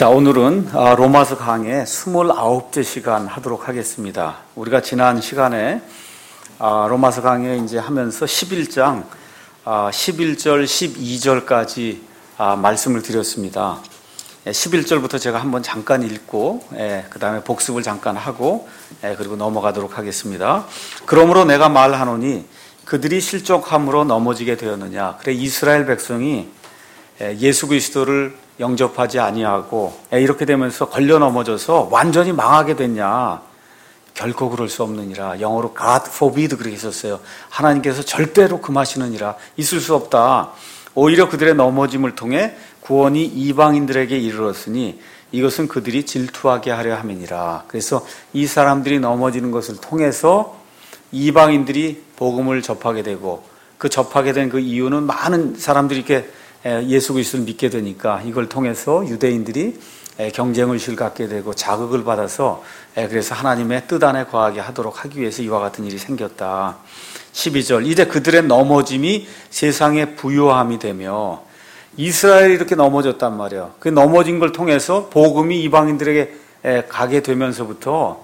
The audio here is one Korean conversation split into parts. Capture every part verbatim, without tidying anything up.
자, 오늘은 로마서 강의 스물아홉째 시간 하도록 하겠습니다. 우리가 지난 시간에 로마서 강의 이제 하면서 십일 장 십일 절, 십이 절까지 말씀을 드렸습니다. 십일 절부터 제가 한번 잠깐 읽고 그 다음에 복습을 잠깐 하고 그리고 넘어가도록 하겠습니다. 그러므로 내가 말하노니 그들이 실족함으로 넘어지게 되었느냐. 그래 이스라엘 백성이 예수 그리스도를 영접하지 아니하고 이렇게 되면서 걸려 넘어져서 완전히 망하게 됐냐. 결코 그럴 수 없느니라. 영어로 God forbid 그렇게 썼어요. 하나님께서 절대로 금하시느니라. 있을 수 없다. 오히려 그들의 넘어짐을 통해 구원이 이방인들에게 이르렀으니 이것은 그들이 질투하게 하려 함이니라. 그래서 이 사람들이 넘어지는 것을 통해서 이방인들이 복음을 접하게 되고 그 접하게 된 그 이유는 많은 사람들이 이렇게 예수 그리스도를 믿게 되니까 이걸 통해서 유대인들이 경쟁 의식을 갖게 되고 자극을 받아서 그래서 하나님의 뜻 안에 거하게 하도록 하기 위해서 이와 같은 일이 생겼다. 십이 절 이제 그들의 넘어짐이 세상의 부요함이 되며 이스라엘이 이렇게 넘어졌단 말이에요. 그 넘어진 걸 통해서 복음이 이방인들에게 가게 되면서부터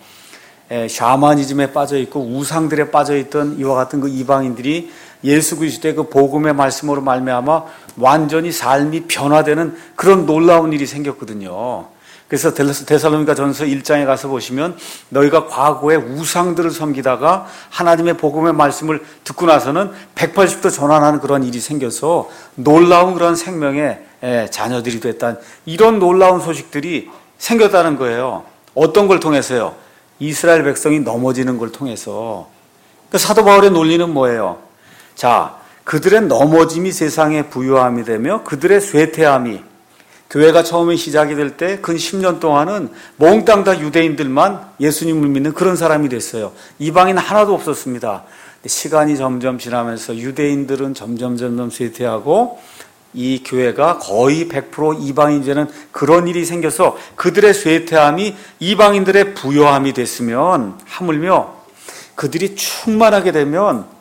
샤머니즘에 빠져있고 우상들에 빠져있던 이와 같은 그 이방인들이 예수 그리스도의 그 복음의 말씀으로 말미암아 완전히 삶이 변화되는 그런 놀라운 일이 생겼거든요. 그래서 데살로니가 전서 일 장에 가서 보시면 너희가 과거에 우상들을 섬기다가 하나님의 복음의 말씀을 듣고 나서는 백팔십 도 전환하는 그런 일이 생겨서 놀라운 그런 생명의 자녀들이 됐다는 이런 놀라운 소식들이 생겼다는 거예요. 어떤 걸 통해서요? 이스라엘 백성이 넘어지는 걸 통해서. 그 사도 바울의 논리는 뭐예요? 자, 그들의 넘어짐이 세상의 부요함이 되며 그들의 쇠퇴함이 교회가 처음에 시작이 될 때 근 십 년 동안은 몽땅 다 유대인들만 예수님을 믿는 그런 사람이 됐어요. 이방인 하나도 없었습니다. 시간이 점점 지나면서 유대인들은 점점 점점 쇠퇴하고 이 교회가 거의 백 퍼센트 이방인 되는 그런 일이 생겨서 그들의 쇠퇴함이 이방인들의 부요함이 됐으면 하물며 그들이 충만하게 되면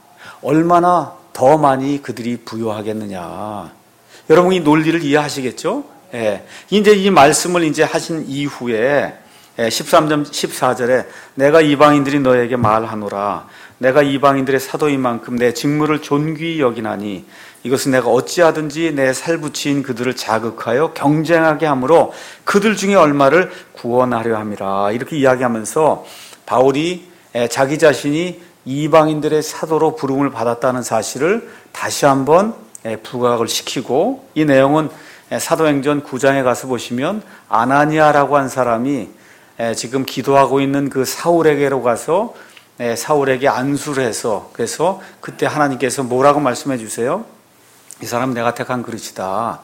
얼마나 더 많이 그들이 부요하겠느냐. 여러분 이 논리를 이해하시겠죠? 예. 이제 이 말씀을 이제 하신 이후에 십삼 절, 십사 절에 내가 이방인들이 너에게 말하노라. 내가 이방인들의 사도인 만큼 내 직무를 존귀히 여기나니 이것은 내가 어찌하든지 내 살붙인 그들을 자극하여 경쟁하게 함으로 그들 중에 얼마를 구원하려 함이라. 이렇게 이야기하면서 바울이 자기 자신이 이방인들의 사도로 부름을 받았다는 사실을 다시 한번 부각을 시키고 이 내용은 사도행전 구 장에 가서 보시면 아나니아라고 한 사람이 지금 기도하고 있는 그 사울에게로 가서 사울에게 안수를 해서 그래서 그때 하나님께서 뭐라고 말씀해 주세요? 이 사람 내가 택한 그릇이다.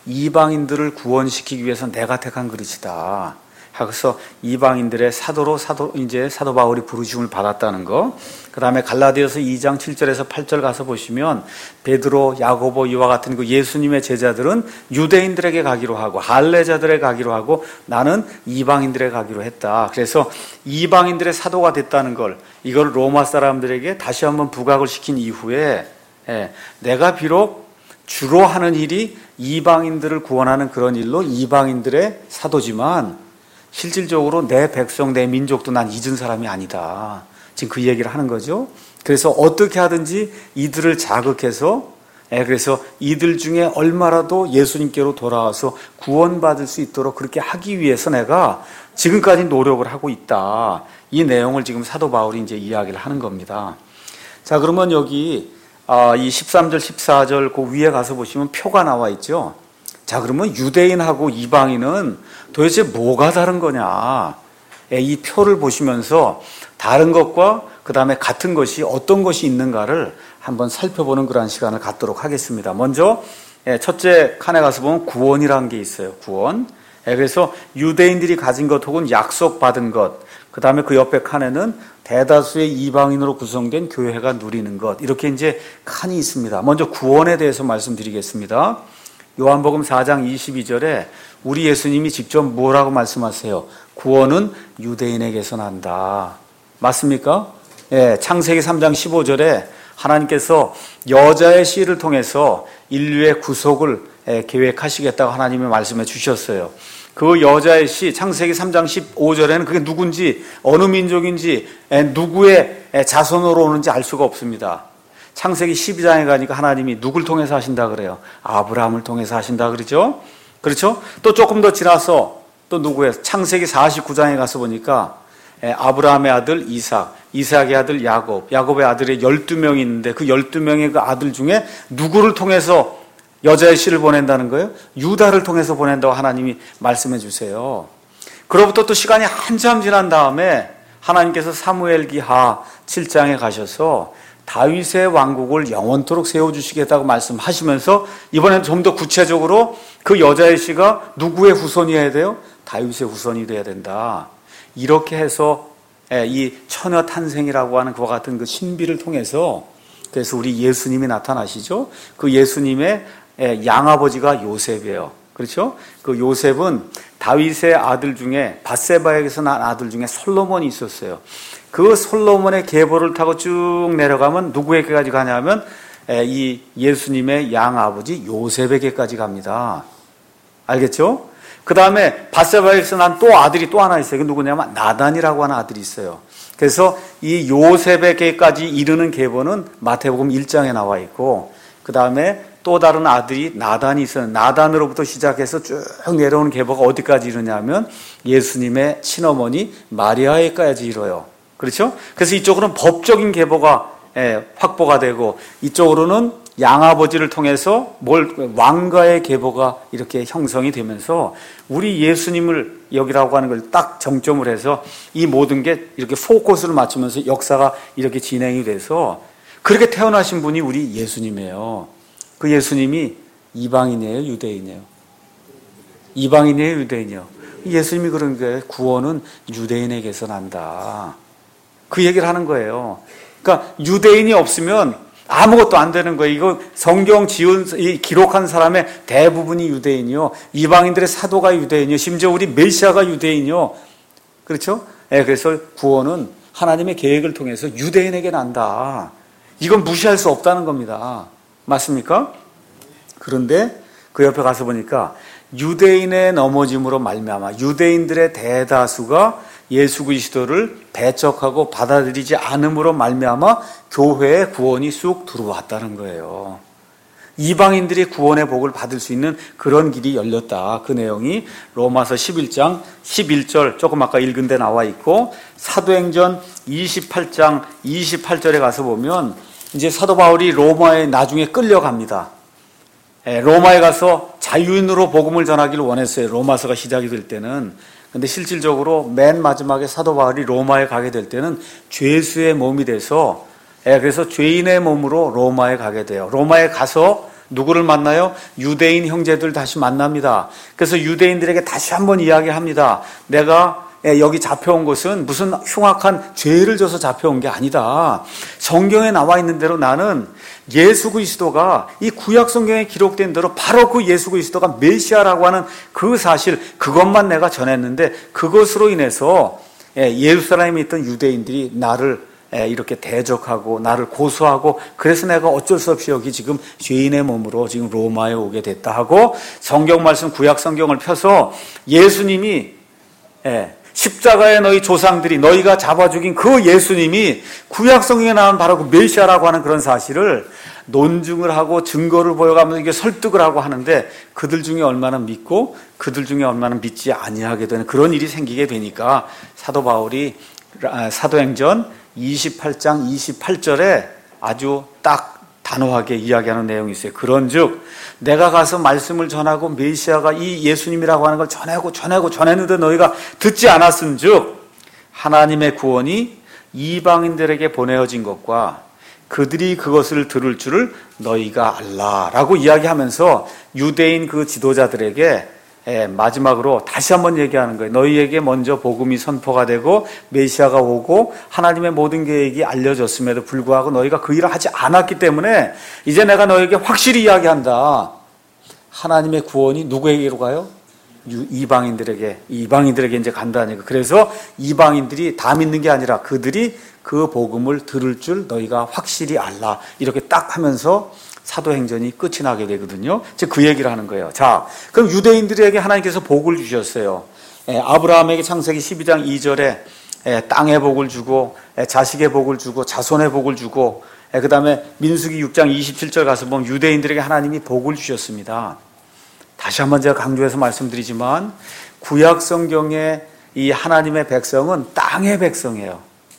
이방인들을 구원시키기 위해서 내가 택한 그릇이다. 그래서 이방인들의 사도로 사도 이제 사도 바울이 부르심을 받았다는 거. 그다음에 갈라디아서 이 장 칠 절에서 팔 절 가서 보시면 베드로, 야고보 이와 같은 그 예수님의 제자들은 유대인들에게 가기로 하고 할례자들에게 가기로 하고 나는 이방인들에게 가기로 했다. 그래서 이방인들의 사도가 됐다는 걸 이걸 로마 사람들에게 다시 한번 부각을 시킨 이후에 예, 내가 비록 주로 하는 일이 이방인들을 구원하는 그런 일로 이방인들의 사도지만 실질적으로 내 백성, 내 민족도 난 잊은 사람이 아니다. 지금 그 얘기를 하는 거죠. 그래서 어떻게 하든지 이들을 자극해서, 그래서 이들 중에 얼마라도 예수님께로 돌아와서 구원받을 수 있도록 그렇게 하기 위해서 내가 지금까지 노력을 하고 있다. 이 내용을 지금 사도 바울이 이제 이야기를 하는 겁니다. 자, 그러면 여기 이 십삼 절, 십사 절 그 위에 가서 보시면 표가 나와 있죠. 자, 그러면 유대인하고 이방인은 도대체 뭐가 다른 거냐? 이 표를 보시면서 다른 것과 그 다음에 같은 것이 어떤 것이 있는가를 한번 살펴보는 그런 시간을 갖도록 하겠습니다. 먼저 첫째 칸에 가서 보면 구원이라는 게 있어요. 구원. 그래서 유대인들이 가진 것 혹은 약속받은 것, 그 다음에 그 옆에 칸에는 대다수의 이방인으로 구성된 교회가 누리는 것, 이렇게 이제 칸이 있습니다. 먼저 구원에 대해서 말씀드리겠습니다. 요한복음 사 장 이십이 절에 우리 예수님이 직접 뭐라고 말씀하세요? 구원은 유대인에게서 난다. 맞습니까? 예, 창세기 삼 장 십오 절에 하나님께서 여자의 씨를 통해서 인류의 구속을 계획하시겠다고 하나님이 말씀해 주셨어요. 그 여자의 씨 창세기 삼 장 십오 절에는 그게 누군지 어느 민족인지 누구의 자손으로 오는지 알 수가 없습니다. 창세기 십이 장에 가니까 하나님이 누굴 통해서 하신다 그래요? 아브라함을 통해서 하신다 그러죠. 그렇죠? 또 조금 더 지나서 또 누구예요? 창세기 사십구 장에 가서 보니까 아브라함의 아들 이삭, 이삭의 아들 야곱, 야곱의 아들이 열두 명이 있는데 그 열두 명의 그 아들 중에 누구를 통해서 여자의 씨를 보낸다는 거예요? 유다를 통해서 보낸다고 하나님이 말씀해 주세요. 그로부터 또 시간이 한참 지난 다음에 하나님께서 사무엘기하 칠 장에 가셔서 다윗의 왕국을 영원토록 세워주시겠다고 말씀하시면서 이번엔 좀 더 구체적으로 그 여자의 씨가 누구의 후손이어야 돼요? 다윗의 후손이 돼야 된다. 이렇게 해서 이 처녀 탄생이라고 하는 그와 같은 그 신비를 통해서 그래서 우리 예수님이 나타나시죠. 그 예수님의 양아버지가 요셉이에요. 그렇죠? 그 요셉은 다윗의 아들 중에 밧세바에게서 난 아들 중에 솔로몬이 있었어요. 그 솔로몬의 계보를 타고 쭉 내려가면 누구에게까지 가냐면 이 예수님의 양아버지 요셉에게까지 갑니다. 알겠죠? 그 다음에 밧세바에게서 난 또 아들이 또 하나 있어요. 그 누구냐면 나단이라고 하는 아들이 있어요. 그래서 이 요셉에게까지 이르는 계보는 마태복음 일 장에 나와 있고 그 다음에 또 다른 아들이 나단이 있어요. 나단으로부터 시작해서 쭉 내려오는 계보가 어디까지 이르냐면 예수님의 친어머니 마리아에까지 이뤄요. 그렇죠? 그래서 이쪽으로는 법적인 계보가 확보가 되고 이쪽으로는 양아버지를 통해서 뭘 왕가의 계보가 이렇게 형성이 되면서 우리 예수님을 여기라고 하는 걸 딱 정점을 해서 이 모든 게 이렇게 포커스를 맞추면서 역사가 이렇게 진행이 돼서 그렇게 태어나신 분이 우리 예수님이에요. 그 예수님이 이방인이에요, 유대인이에요? 이방인이에요, 유대인이에요? 예수님이 그런 게 구원은 유대인에게서 난다. 그 얘기를 하는 거예요. 그러니까 유대인이 없으면 아무것도 안 되는 거예요. 이거 성경 지은, 기록한 사람의 대부분이 유대인이요. 이방인들의 사도가 유대인이요. 심지어 우리 메시아가 유대인이요. 그렇죠? 네, 그래서 구원은 하나님의 계획을 통해서 유대인에게 난다. 이건 무시할 수 없다는 겁니다. 맞습니까? 그런데 그 옆에 가서 보니까 유대인의 넘어짐으로 말미암아 유대인들의 대다수가 예수 그리스도를 배척하고 받아들이지 않음으로 말미암아 교회에 구원이 쑥 들어왔다는 거예요. 이방인들이 구원의 복을 받을 수 있는 그런 길이 열렸다. 그 내용이 로마서 십일 장 십일 절 조금 아까 읽은 데 나와 있고 사도행전 이십팔 장 이십팔 절에 가서 보면 이제 사도 바울이 로마에 나중에 끌려갑니다. 로마에 가서 자유인으로 복음을 전하기를 원했어요. 로마서가 시작이 될 때는. 근데 실질적으로 맨 마지막에 사도 바울이 로마에 가게 될 때는 죄수의 몸이 돼서 그래서 죄인의 몸으로 로마에 가게 돼요. 로마에 가서 누구를 만나요? 유대인 형제들 다시 만납니다. 그래서 유대인들에게 다시 한번 이야기합니다. 내가 여기 잡혀온 것은 무슨 흉악한 죄를 져서 잡혀온 게 아니다. 성경에 나와 있는 대로 나는 예수 그리스도가 이 구약 성경에 기록된 대로 바로 그 예수 그리스도가 메시아라고 하는 그 사실 그것만 내가 전했는데 그것으로 인해서 예루살렘에 있던 유대인들이 나를 이렇게 대적하고 나를 고소하고 그래서 내가 어쩔 수 없이 여기 지금 죄인의 몸으로 지금 로마에 오게 됐다 하고 성경 말씀 구약 성경을 펴서 예수님이 십자가에 너희 조상들이 너희가 잡아 죽인 그 예수님이 구약 성경에 나온 바로 그 메시아라고 하는 그런 사실을 논증을 하고 증거를 보여가면서 이게 설득을 하고 하는데 그들 중에 얼마나 믿고 그들 중에 얼마나 믿지 아니하게 되는 그런 일이 생기게 되니까 사도 바울이 사도행전 이십팔 장 이십팔 절에 아주 딱 단호하게 이야기하는 내용이 있어요. 그런즉 내가 가서 말씀을 전하고 메시아가 이 예수님이라고 하는 걸 전하고 전하고 전했는데 너희가 듣지 않았은즉 하나님의 구원이 이방인들에게 보내어진 것과 그들이 그것을 들을 줄을 너희가 알라라고 이야기하면서 유대인 그 지도자들에게 마지막으로 다시 한번 얘기하는 거예요. 너희에게 먼저 복음이 선포가 되고 메시아가 오고 하나님의 모든 계획이 알려졌음에도 불구하고 너희가 그 일을 하지 않았기 때문에 이제 내가 너희에게 확실히 이야기한다. 하나님의 구원이 누구에게로 가요? 이방인들에게 이방인들에게 이제 간다니까. 그래서 이방인들이 다 믿는 게 아니라 그들이 그 복음을 들을 줄 너희가 확실히 알라. 이렇게 딱 하면서 사도행전이 끝이 나게 되거든요. 즉 그 얘기를 하는 거예요. 자, 그럼 유대인들에게 하나님께서 복을 주셨어요. 예, 아브라함에게 창세기 십이 장 이 절에 예, 땅의 복을 주고 예, 자식의 복을 주고 자손의 복을 주고 예, 그 다음에 민수기 육 장 이십칠 절 가서 보면 유대인들에게 하나님이 복을 주셨습니다. 다시 한번 제가 강조해서 말씀드리지만 구약 성경의 이 하나님의 백성은 땅의 백성이에요.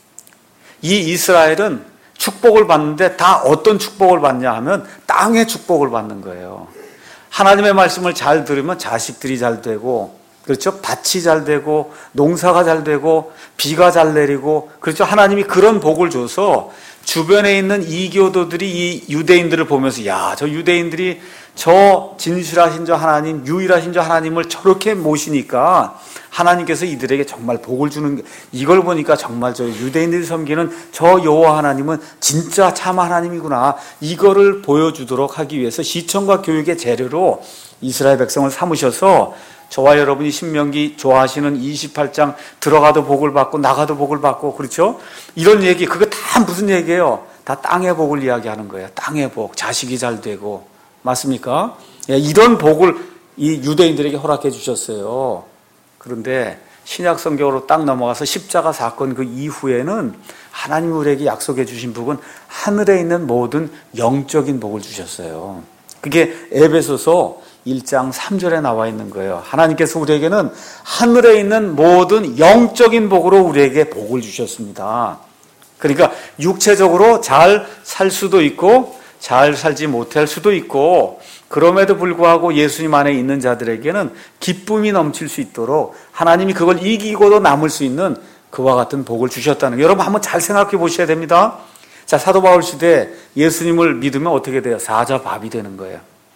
이 이스라엘은 축복을 받는데 다 어떤 축복을 받냐 하면 땅의 축복을 받는 거예요. 하나님의 말씀을 잘 들으면 자식들이 잘 되고, 그렇죠? 밭이 잘 되고, 농사가 잘 되고, 비가 잘 내리고, 그렇죠? 하나님이 그런 복을 줘서 주변에 있는 이교도들이 이 유대인들을 보면서, 야, 저 유대인들이 저 진실하신 저 하나님, 유일하신 저 하나님을 저렇게 모시니까 하나님께서 이들에게 정말 복을 주는, 이걸 보니까 정말 저 유대인들이 섬기는 저 여호와 하나님은 진짜 참 하나님이구나, 이거를 보여주도록 하기 위해서 시청과 교육의 재료로 이스라엘 백성을 삼으셔서 저와 여러분이 신명기 좋아하시는 이십팔 장 들어가도 복을 받고 나가도 복을 받고, 그렇죠? 이런 얘기, 그거 다 무슨 얘기예요? 다 땅의 복을 이야기하는 거예요. 땅의 복, 자식이 잘 되고, 맞습니까? 예, 이런 복을 이 유대인들에게 허락해 주셨어요. 그런데 신약 성경으로 딱 넘어가서 십자가 사건 그 이후에는 하나님 우리에게 약속해 주신 복은 하늘에 있는 모든 영적인 복을 주셨어요. 그게 에베소서 일 장 삼 절에 나와 있는 거예요. 하나님께서 우리에게는 하늘에 있는 모든 영적인 복으로 우리에게 복을 주셨습니다. 그러니까 육체적으로 잘 살 수도 있고 잘 살지 못할 수도 있고, 그럼에도 불구하고 예수님 안에 있는 자들에게는 기쁨이 넘칠 수 있도록 하나님이 그걸 이기고도 남을 수 있는 그와 같은 복을 주셨다는 거예요. 여러분 한번 잘 생각해 보셔야 됩니다. 자, 사도 바울 시대에 예수님을 믿으면 어떻게 돼요? 사자밥이 되는 거예요.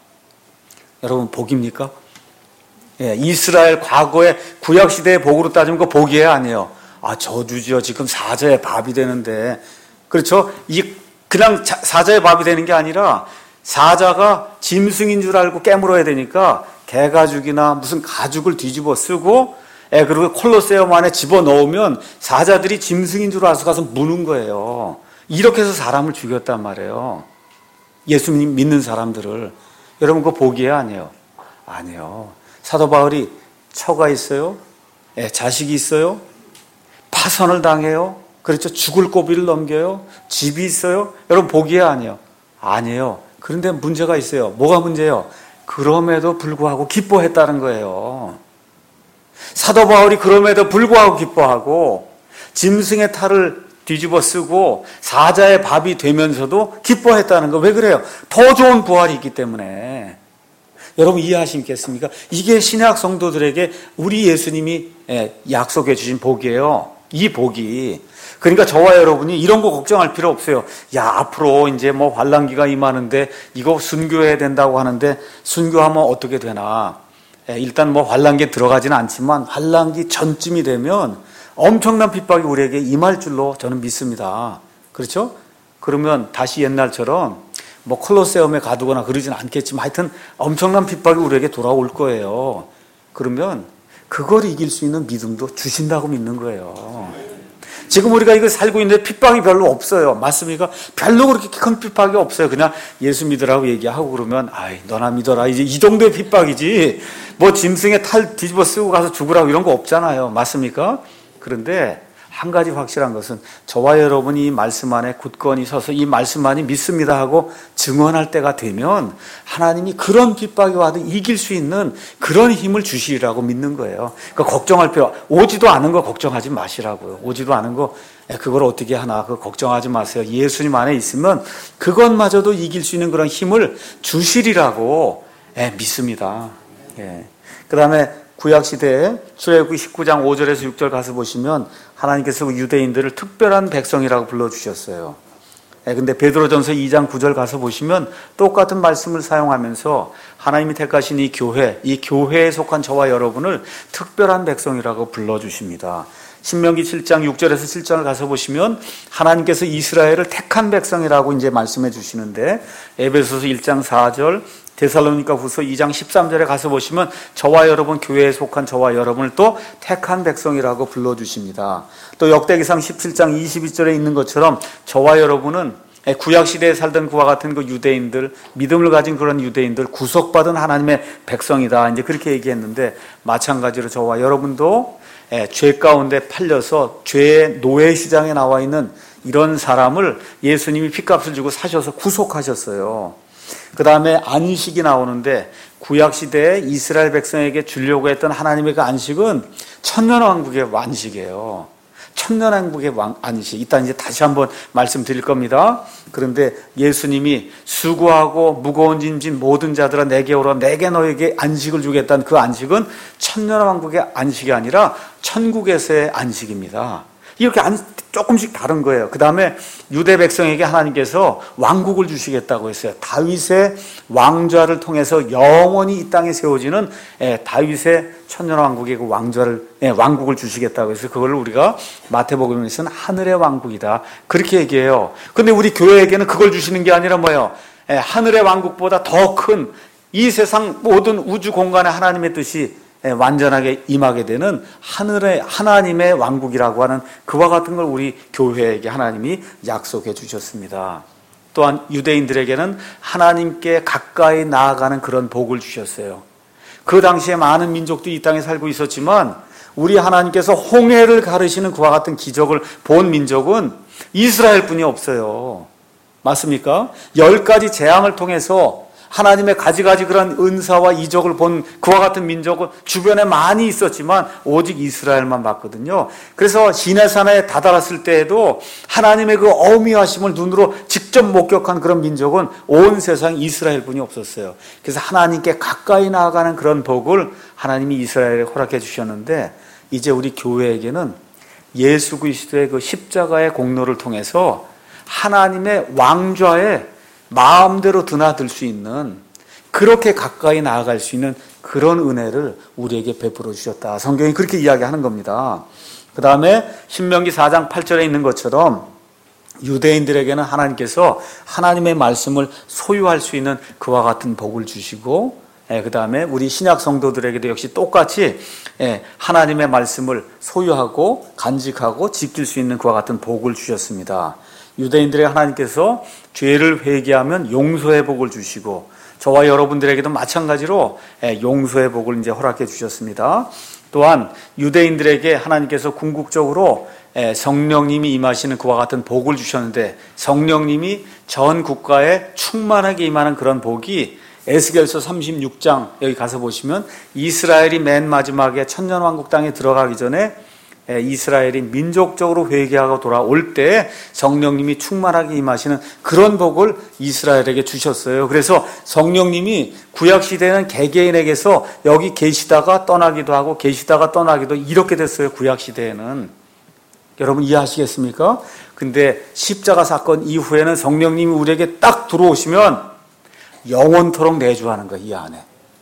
여러분 복입니까? 예, 이스라엘 과거의 구약 시대의 복으로 따지면 그 복이에요, 아니에요? 아, 저주죠. 지금 사자의 밥이 되는데, 그렇죠? 이 그냥 사자의 밥이 되는 게 아니라 사자가 짐승인 줄 알고 깨물어야 되니까 개가죽이나 무슨 가죽을 뒤집어 쓰고, 예, 그리고 콜로세움 안에 집어넣으면 사자들이 짐승인 줄 알아서 가서 무는 거예요. 이렇게 해서 사람을 죽였단 말이에요. 예수님 믿는 사람들을. 여러분 그거 복이에요, 아니에요? 아니에요. 사도 바울이 처가 있어요. 예, 자식이 있어요. 파선을 당해요. 그렇죠. 죽을 고비를 넘겨요. 집이 있어요. 여러분 복이에요, 아니에요? 아니에요. 그런데 문제가 있어요. 뭐가 문제예요? 그럼에도 불구하고 기뻐했다는 거예요. 사도 바울이 그럼에도 불구하고 기뻐하고 짐승의 탈을 뒤집어 쓰고 사자의 밥이 되면서도 기뻐했다는 거. 왜 그래요? 더 좋은 부활이 있기 때문에. 여러분 이해하시겠습니까? 이게 신약 성도들에게 우리 예수님이 약속해 주신 복이에요. 이 복이. 그러니까 저와 여러분이 이런 거 걱정할 필요 없어요. 야, 앞으로 이제 뭐 환란기가 임하는데 이거 순교해야 된다고 하는데 순교하면 어떻게 되나? 일단 뭐 환란기에 들어가지는 않지만 환란기 전쯤이 되면 엄청난 핍박이 우리에게 임할 줄로 저는 믿습니다. 그렇죠? 그러면 다시 옛날처럼 뭐 콜로세움에 가두거나 그러진 않겠지만 하여튼 엄청난 핍박이 우리에게 돌아올 거예요. 그러면 그걸 이길 수 있는 믿음도 주신다고 믿는 거예요. 지금 우리가 이거 살고 있는데 핍박이 별로 없어요. 맞습니까? 별로 그렇게 큰 핍박이 없어요. 그냥 예수 믿으라고 얘기하고 그러면 아이 너나 믿어라. 이제 이 정도의 핍박이지 뭐 짐승의 탈 뒤집어 쓰고 가서 죽으라고 이런 거 없잖아요. 맞습니까? 그런데 한 가지 확실한 것은 저와 여러분이 이 말씀 안에 굳건히 서서 이 말씀만이 믿습니다 하고 증언할 때가 되면 하나님이 그런 핍박이 와도 이길 수 있는 그런 힘을 주시리라고 믿는 거예요. 그러니까 걱정할 필요, 오지도 않은 거 걱정하지 마시라고요. 오지도 않은 거 그걸 어떻게 하나 그거 걱정하지 마세요. 예수님 안에 있으면 그것마저도 이길 수 있는 그런 힘을 주시리라고 믿습니다. 예. 그 다음에 구약시대에 출애굽기 십구 장 오 절에서 육 절 가서 보시면 하나님께서 유대인들을 특별한 백성이라고 불러주셨어요. 근데 베드로전서 이 장 구 절 가서 보시면 똑같은 말씀을 사용하면서 하나님이 택하신 이 교회, 이 교회에 속한 저와 여러분을 특별한 백성이라고 불러주십니다. 신명기 칠 장 육 절에서 칠 절 가서 보시면 하나님께서 이스라엘을 택한 백성이라고 이제 말씀해 주시는데 에베소서 일 장 사 절, 데살로니가후서 이 장 십삼 절에 가서 보시면 저와 여러분, 교회에 속한 저와 여러분을 또 택한 백성이라고 불러주십니다. 또 역대기상 십칠 장 이십이 절에 있는 것처럼 저와 여러분은 구약 시대에 살던 그와 같은 그 유대인들, 믿음을 가진 그런 유대인들, 구속받은 하나님의 백성이다. 이제 그렇게 얘기했는데, 마찬가지로 저와 여러분도 죄 가운데 팔려서 죄의 노예 시장에 나와 있는 이런 사람을 예수님이 핏값을 주고 사셔서 구속하셨어요. 그 다음에 안식이 나오는데, 구약 시대에 이스라엘 백성에게 주려고 했던 하나님의 그 안식은 천년왕국의 안식이에요. 천년왕국의 안식. 이따 이제 다시 한번 말씀드릴 겁니다. 그런데 예수님이 수고하고 무거운 짐 진 모든 자들아 내게 오라, 내게 너에게 안식을 주겠다는 그 안식은 천년왕국의 안식이 아니라 천국에서의 안식입니다. 이렇게 안, 조금씩 다른 거예요. 그 다음에 유대 백성에게 하나님께서 왕국을 주시겠다고 했어요. 다윗의 왕좌를 통해서 영원히 이 땅에 세워지는 예, 다윗의 천년왕국의 그 왕좌를, 예, 왕국을 주시겠다고 해서 그걸 우리가 마태복음에서는 하늘의 왕국이다. 그렇게 얘기해요. 근데 우리 교회에게는 그걸 주시는 게 아니라 뭐예요? 예, 하늘의 왕국보다 더 큰 이 세상 모든 우주 공간에 하나님의 뜻이 완전하게 임하게 되는 하늘의 하나님의 왕국이라고 하는 그와 같은 걸 우리 교회에게 하나님이 약속해 주셨습니다. 또한 유대인들에게는 하나님께 가까이 나아가는 그런 복을 주셨어요. 그 당시에 많은 민족들이 이 땅에 살고 있었지만 우리 하나님께서 홍해를 가르시는 그와 같은 기적을 본 민족은 이스라엘뿐이 없어요. 맞습니까? 열 가지 재앙을 통해서 하나님의 가지가지 그런 은사와 이적을 본 그와 같은 민족은 주변에 많이 있었지만 오직 이스라엘만 봤거든요. 그래서 시내산에 다다랐을 때에도 하나님의 그 어미하심을 눈으로 직접 목격한 그런 민족은 온 세상 이스라엘뿐이 없었어요. 그래서 하나님께 가까이 나아가는 그런 복을 하나님이 이스라엘에 허락해 주셨는데, 이제 우리 교회에게는 예수 그리스도의 그 십자가의 공로를 통해서 하나님의 왕좌에 마음대로 드나들 수 있는, 그렇게 가까이 나아갈 수 있는 그런 은혜를 우리에게 베풀어 주셨다. 성경이 그렇게 이야기하는 겁니다. 그 다음에 신명기 사 장 팔 절에 있는 것처럼 유대인들에게는 하나님께서 하나님의 말씀을 소유할 수 있는 그와 같은 복을 주시고, 그 다음에 우리 신약 성도들에게도 역시 똑같이 하나님의 말씀을 소유하고 간직하고 지킬 수 있는 그와 같은 복을 주셨습니다. 유대인들에게 하나님께서 죄를 회개하면 용서의 복을 주시고, 저와 여러분들에게도 마찬가지로 용서의 복을 이제 허락해 주셨습니다. 또한 유대인들에게 하나님께서 궁극적으로 성령님이 임하시는 그와 같은 복을 주셨는데, 성령님이 전 국가에 충만하게 임하는 그런 복이 에스겔서 삼십육 장 여기 가서 보시면, 이스라엘이 맨 마지막에 천년왕국 땅에 들어가기 전에 이스라엘이 민족적으로 회개하고 돌아올 때 성령님이 충만하게 임하시는 그런 복을 이스라엘에게 주셨어요. 그래서 성령님이 구약시대에는 개개인에게서 여기 계시다가 떠나기도 하고 계시다가 떠나기도 이렇게 됐어요. 구약시대에는. 여러분 이해하시겠습니까? 근데 십자가 사건 이후에는 성령님이 우리에게 딱 들어오시면 영원토록 내주하는 거예요. 이 안에.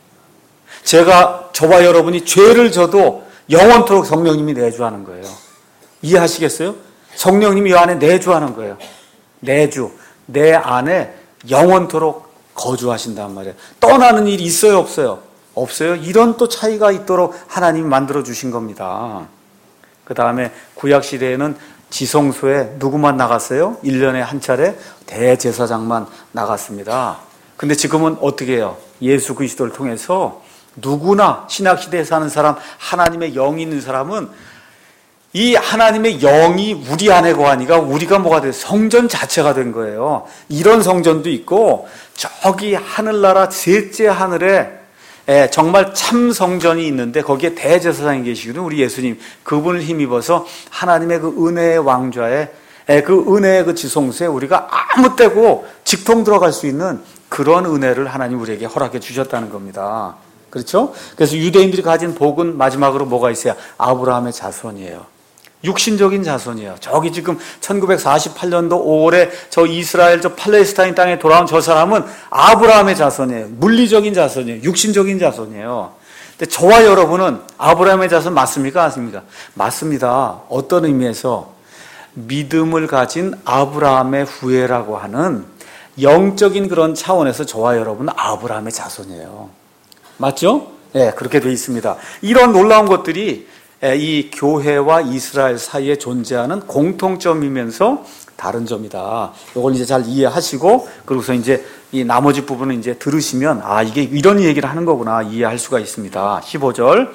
제가, 저와 여러분이 죄를 져도 영원토록 성령님이 내주하는 거예요. 이해하시겠어요? 성령님이 이 안에 내주하는 거예요. 내주. 내 안에 영원토록 거주하신단 말이에요. 떠나는 일이 있어요, 없어요? 없어요. 이런 또 차이가 있도록 하나님이 만들어 주신 겁니다. 그 다음에 구약시대에는 지성소에 누구만 나갔어요? 일 년에 한 차례 대제사장만 나갔습니다. 근데 지금은 어떻게 해요? 예수 그리스도를 통해서 누구나 신약시대에 사는 사람, 하나님의 영이 있는 사람은 이 하나님의 영이 우리 안에 거하니까 우리가 뭐가 돼요? 성전 자체가 된 거예요. 이런 성전도 있고, 저기 하늘나라 셋째 하늘에 정말 참 성전이 있는데 거기에 대제사장이 계시거든요. 우리 예수님. 그분을 힘입어서 하나님의 그 은혜의 왕좌에, 그 은혜의 그 지성소에 우리가 아무 때고 직통 들어갈 수 있는 그런 은혜를 하나님 우리에게 허락해 주셨다는 겁니다. 그렇죠? 그래서 유대인들이 가진 복은 마지막으로 뭐가 있어요? 아브라함의 자손이에요. 육신적인 자손이에요. 저기 지금 천구백사십팔 년도 오월에 저 이스라엘 저 팔레스타인 땅에 돌아온 저 사람은 아브라함의 자손이에요. 물리적인 자손이에요. 육신적인 자손이에요. 근데 저와 여러분은 아브라함의 자손 맞습니까? 맞습니까? 맞습니다. 어떤 의미에서 믿음을 가진 아브라함의 후예라고 하는 영적인 그런 차원에서 저와 여러분은 아브라함의 자손이에요. 맞죠? 네, 그렇게 되어 있습니다. 이런 놀라운 것들이 이 교회와 이스라엘 사이에 존재하는 공통점이면서 다른 점이다. 이걸 이제 잘 이해하시고, 그러고서 이제 이 나머지 부분은 이제 들으시면, 아, 이게 이런 얘기를 하는 거구나, 이해할 수가 있습니다. 십오 절.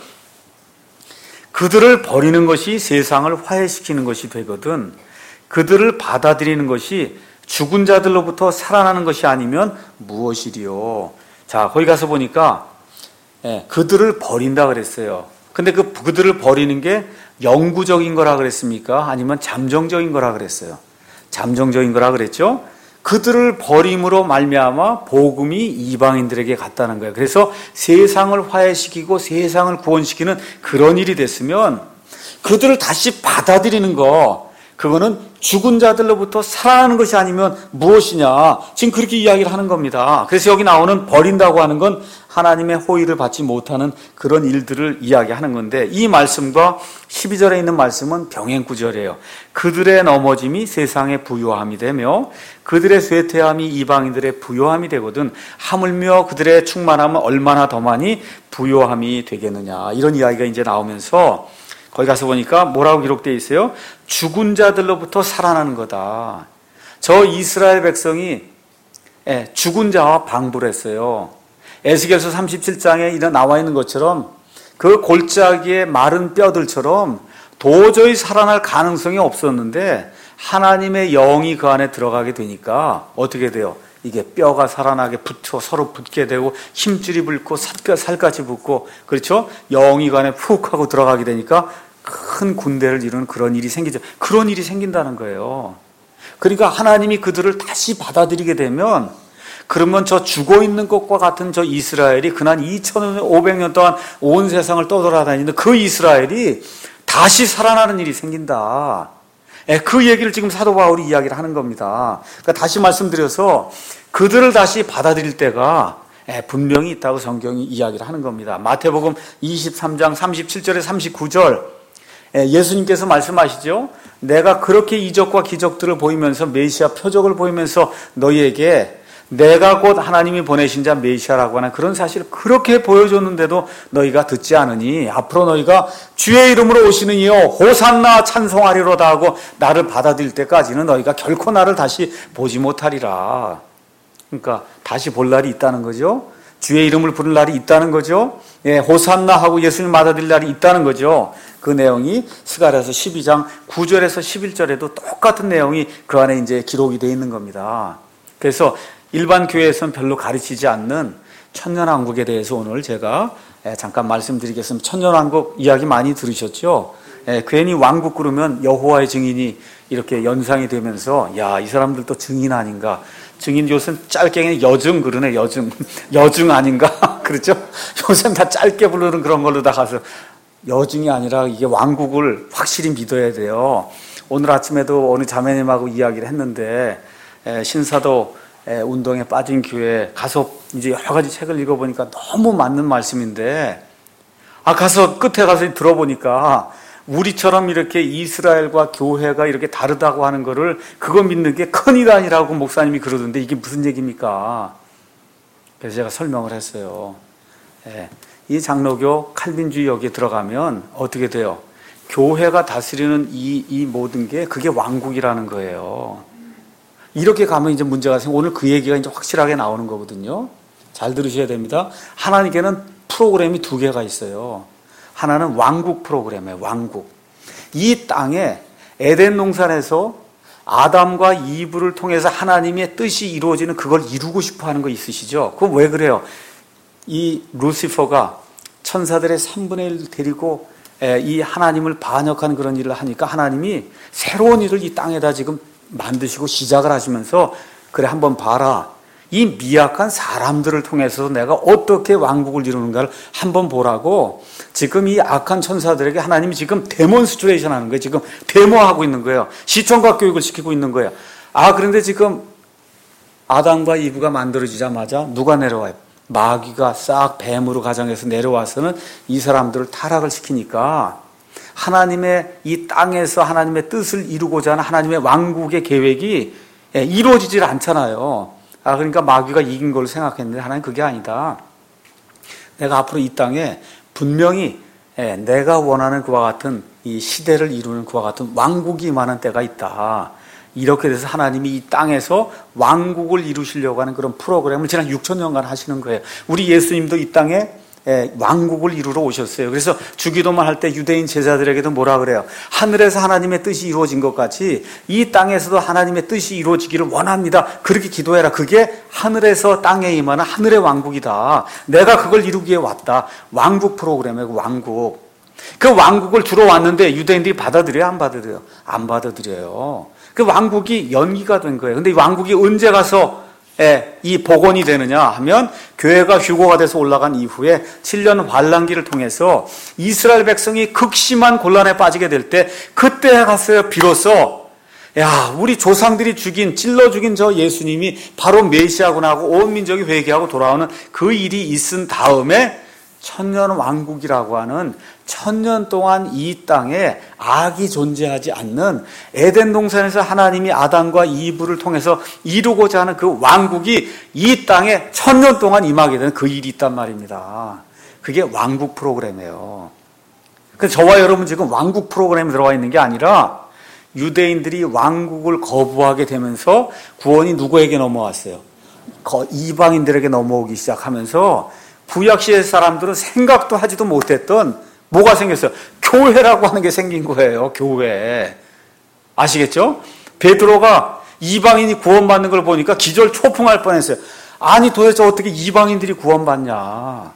그들을 버리는 것이 세상을 화해시키는 것이 되거든 그들을 받아들이는 것이 죽은 자들로부터 살아나는 것이 아니면 무엇이리요. 자, 거기 가서 보니까 예, 그들을 버린다 그랬어요. 근데 그 그들을 버리는 게 영구적인 거라 그랬습니까? 아니면 잠정적인 거라 그랬어요? 잠정적인 거라 그랬죠? 그들을 버림으로 말미암아 복음이 이방인들에게 갔다는 거예요. 그래서 세상을 화해시키고 세상을 구원시키는 그런 일이 됐으면 그들을 다시 받아들이는 거, 그거는 죽은 자들로부터 살아나는 것이 아니면 무엇이냐, 지금 그렇게 이야기를 하는 겁니다. 그래서 여기 나오는 버린다고 하는 건 하나님의 호의를 받지 못하는 그런 일들을 이야기하는 건데, 이 말씀과 십이 절에 있는 말씀은 병행구절이에요. 그들의 넘어짐이 세상의 부요함이 되며 그들의 쇠퇴함이 이방인들의 부요함이 되거든 하물며 그들의 충만함은 얼마나 더 많이 부요함이 되겠느냐, 이런 이야기가 이제 나오면서 거기 가서 보니까 뭐라고 기록되어 있어요? 죽은 자들로부터 살아나는 거다. 저 이스라엘 백성이 죽은 자와 방부를 했어요. 에스겔서 삼십칠 장에 나와 있는 것처럼 그 골짜기의 마른 뼈들처럼 도저히 살아날 가능성이 없었는데 하나님의 영이 그 안에 들어가게 되니까 어떻게 돼요? 이게 뼈가 살아나게 붙어 서로 붙게 되고 힘줄이 붙고 살까지 붙고, 그렇죠? 영이 그 안에 푹 하고 들어가게 되니까 큰 군대를 이루는 그런 일이 생기죠. 그런 일이 생긴다는 거예요. 그러니까 하나님이 그들을 다시 받아들이게 되면, 그러면 저 죽어 있는 것과 같은 저 이스라엘이 그난 이천오백 년 동안 온 세상을 떠돌아다니는 그 이스라엘이 다시 살아나는 일이 생긴다. 그 얘기를 지금 사도 바울이 이야기를 하는 겁니다. 그러니까 다시 말씀드려서 그들을 다시 받아들일 때가 분명히 있다고 성경이 이야기를 하는 겁니다. 마태복음 이십삼 장 삼십칠 절에 삼십구 절, 예수님께서 말씀하시죠. 내가 그렇게 이적과 기적들을 보이면서, 메시아 표적을 보이면서 너희에게 내가 곧 하나님이 보내신 자 메시아라고 하는 그런 사실을 그렇게 보여줬는데도 너희가 듣지 않으니 앞으로 너희가 주의 이름으로 오시는 이여 호산나 찬송하리로다 하고 나를 받아들일 때까지는 너희가 결코 나를 다시 보지 못하리라. 그러니까 다시 볼 날이 있다는 거죠. 주의 이름을 부를 날이 있다는 거죠. 예, 호산나 하고 예수님 받아들일 날이 있다는 거죠. 그 내용이 스가랴서 십이 장 구 절에서 십일 절에도 똑같은 내용이 그 안에 이제 기록이 되어 있는 겁니다. 그래서 일반 교회에서는 별로 가르치지 않는 천년왕국에 대해서 오늘 제가 잠깐 말씀드리겠습니다. 천년왕국 이야기 많이 들으셨죠? 예, 괜히 왕국 그러면 여호와의 증인이 이렇게 연상이 되면서, 야, 이 사람들도 증인 아닌가? 증인 요새는 짧게 여증 그러네, 여증. 여증 아닌가? 그렇죠? 요새는 다 짧게 부르는 그런 걸로 다 가서 여증이 아니라 이게 왕국을 확실히 믿어야 돼요. 오늘 아침에도 어느 자매님하고 이야기를 했는데, 예, 신사도 운동에 빠진 교회 가서 이제 여러 가지 책을 읽어보니까 너무 맞는 말씀인데, 아, 가서 끝에 가서 들어보니까 우리처럼 이렇게 이스라엘과 교회가 이렇게 다르다고 하는 거를 그거 믿는 게 큰일 아니라고 목사님이 그러던데 이게 무슨 얘기입니까? 그래서 제가 설명을 했어요. 예, 이 장로교 칼빈주의 여기에 들어가면 어떻게 돼요? 교회가 다스리는 이, 이 모든 게 그게 왕국이라는 거예요. 이렇게 가면 이제 문제가 생겨. 오늘 그 얘기가 이제 확실하게 나오는 거거든요. 잘 들으셔야 됩니다. 하나님께는 프로그램이 두 개가 있어요. 하나는 왕국 프로그램이에요. 왕국. 이 땅에 에덴 동산에서 아담과 이브를 통해서 하나님의 뜻이 이루어지는 그걸 이루고 싶어 하는 거 있으시죠? 그거 왜 그래요? 이 루시퍼가 천사들의 삼분의 일을 데리고 이 하나님을 반역하는 그런 일을 하니까 하나님이 새로운 일을 이 땅에다 지금 만드시고 시작을 하시면서, 그래 한번 봐라. 이 미약한 사람들을 통해서 내가 어떻게 왕국을 이루는가를 한번 보라고 지금 이 악한 천사들에게 하나님이 지금 데몬스트레이션 하는 거예요. 지금 데모하고 있는 거예요. 시청각 교육을 시키고 있는 거예요. 아, 그런데 지금 아담과 이브가 만들어지자마자 누가 내려와요? 마귀가 싹 뱀으로 가정해서 내려와서는 이 사람들을 타락을 시키니까 하나님의 이 땅에서 하나님의 뜻을 이루고자 하는 하나님의 왕국의 계획이 이루어지질 않잖아요. 아, 그러니까 마귀가 이긴 걸로 생각했는데 하나님 그게 아니다. 내가 앞으로 이 땅에 분명히 내가 원하는 그와 같은 이 시대를 이루는 그와 같은 왕국이 임하는 때가 있다. 이렇게 돼서 하나님이 이 땅에서 왕국을 이루시려고 하는 그런 프로그램을 지난 육천 년간 하시는 거예요. 우리 예수님도 이 땅에 왕국을 이루러 오셨어요. 그래서 주기도만 할 때 유대인 제자들에게도 뭐라 그래요? 하늘에서 하나님의 뜻이 이루어진 것 같이 이 땅에서도 하나님의 뜻이 이루어지기를 원합니다. 그렇게 기도해라. 그게 하늘에서 땅에 임하는 하늘의 왕국이다. 내가 그걸 이루기 위해 왔다. 왕국 프로그램이고 왕국. 그 왕국을 주러 왔는데 유대인들이 받아들여요? 안 받아들여요? 안 받아들여요. 그 왕국이 연기가 된 거예요. 근데 이 왕국이 언제 가서 이 복원이 되느냐 하면 교회가 휴거가 돼서 올라간 이후에 칠 년 환란기를 통해서 이스라엘 백성이 극심한 곤란에 빠지게 될 때 그때 갔어요. 비로소 야 우리 조상들이 죽인 찔러 죽인 저 예수님이 바로 메시아구나 하고 온 민족이 회개하고 돌아오는 그 일이 있은 다음에 천년 왕국이라고 하는 천년 동안 이 땅에 악이 존재하지 않는 에덴 동산에서 하나님이 아담과 이브를 통해서 이루고자 하는 그 왕국이 이 땅에 천년 동안 임하게 되는 그 일이 있단 말입니다. 그게 왕국 프로그램이에요. 그래서 저와 여러분 지금 왕국 프로그램에 들어와 있는 게 아니라 유대인들이 왕국을 거부하게 되면서 구원이 누구에게 넘어왔어요? 이방인들에게 넘어오기 시작하면서 구약시대 사람들은 생각도 하지도 못했던 뭐가 생겼어요? 교회라고 하는 게 생긴 거예요. 교회. 아시겠죠? 베드로가 이방인이 구원받는 걸 보니까 기절 초풍할 뻔했어요. 아니 도대체 어떻게 이방인들이 구원받냐.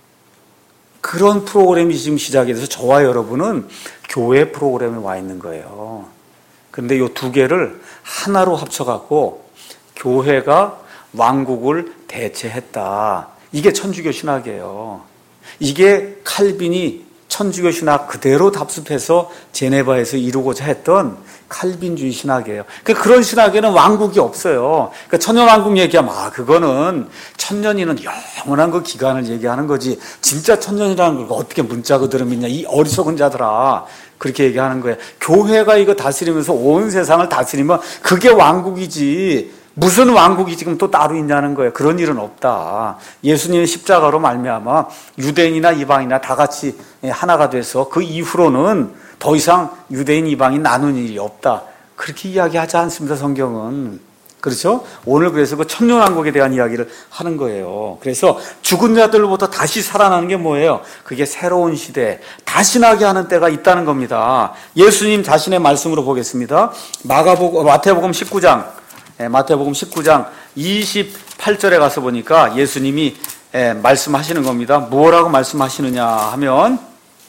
그런 프로그램이 지금 시작이 돼서 저와 여러분은 교회 프로그램에 와 있는 거예요. 그런데 이 두 개를 하나로 합쳐갖고 교회가 왕국을 대체했다. 이게 천주교 신학이에요. 이게 칼빈이 천주교 신학 그대로 답습해서 제네바에서 이루고자 했던 칼빈주의 신학이에요. 그러니까 그런 신학에는 왕국이 없어요. 그러니까 천년왕국 얘기하면 아 그거는 천년이는 영원한 그 기간을 얘기하는 거지 진짜 천년이라는 걸 어떻게 문자 그대로 믿냐 이 어리석은 자들아 그렇게 얘기하는 거예요. 교회가 이거 다스리면서 온 세상을 다스리면 그게 왕국이지 무슨 왕국이 지금 또 따로 있냐는 거예요. 그런 일은 없다. 예수님의 십자가로 말미암아 유대인이나 이방인이나 다 같이 하나가 돼서 그 이후로는 더 이상 유대인 이방인 나눈 일이 없다. 그렇게 이야기하지 않습니다. 성경은. 그렇죠? 오늘 그래서 그 천년왕국에 대한 이야기를 하는 거예요. 그래서 죽은 자들로부터 다시 살아나는 게 뭐예요? 그게 새로운 시대, 다시 나게 하는 때가 있다는 겁니다. 예수님 자신의 말씀으로 보겠습니다. 마가복음, 마태복음 십구 장 마태복음 십구 장 이십팔 절에 가서 보니까 예수님이 말씀하시는 겁니다. 뭐라고 말씀하시느냐 하면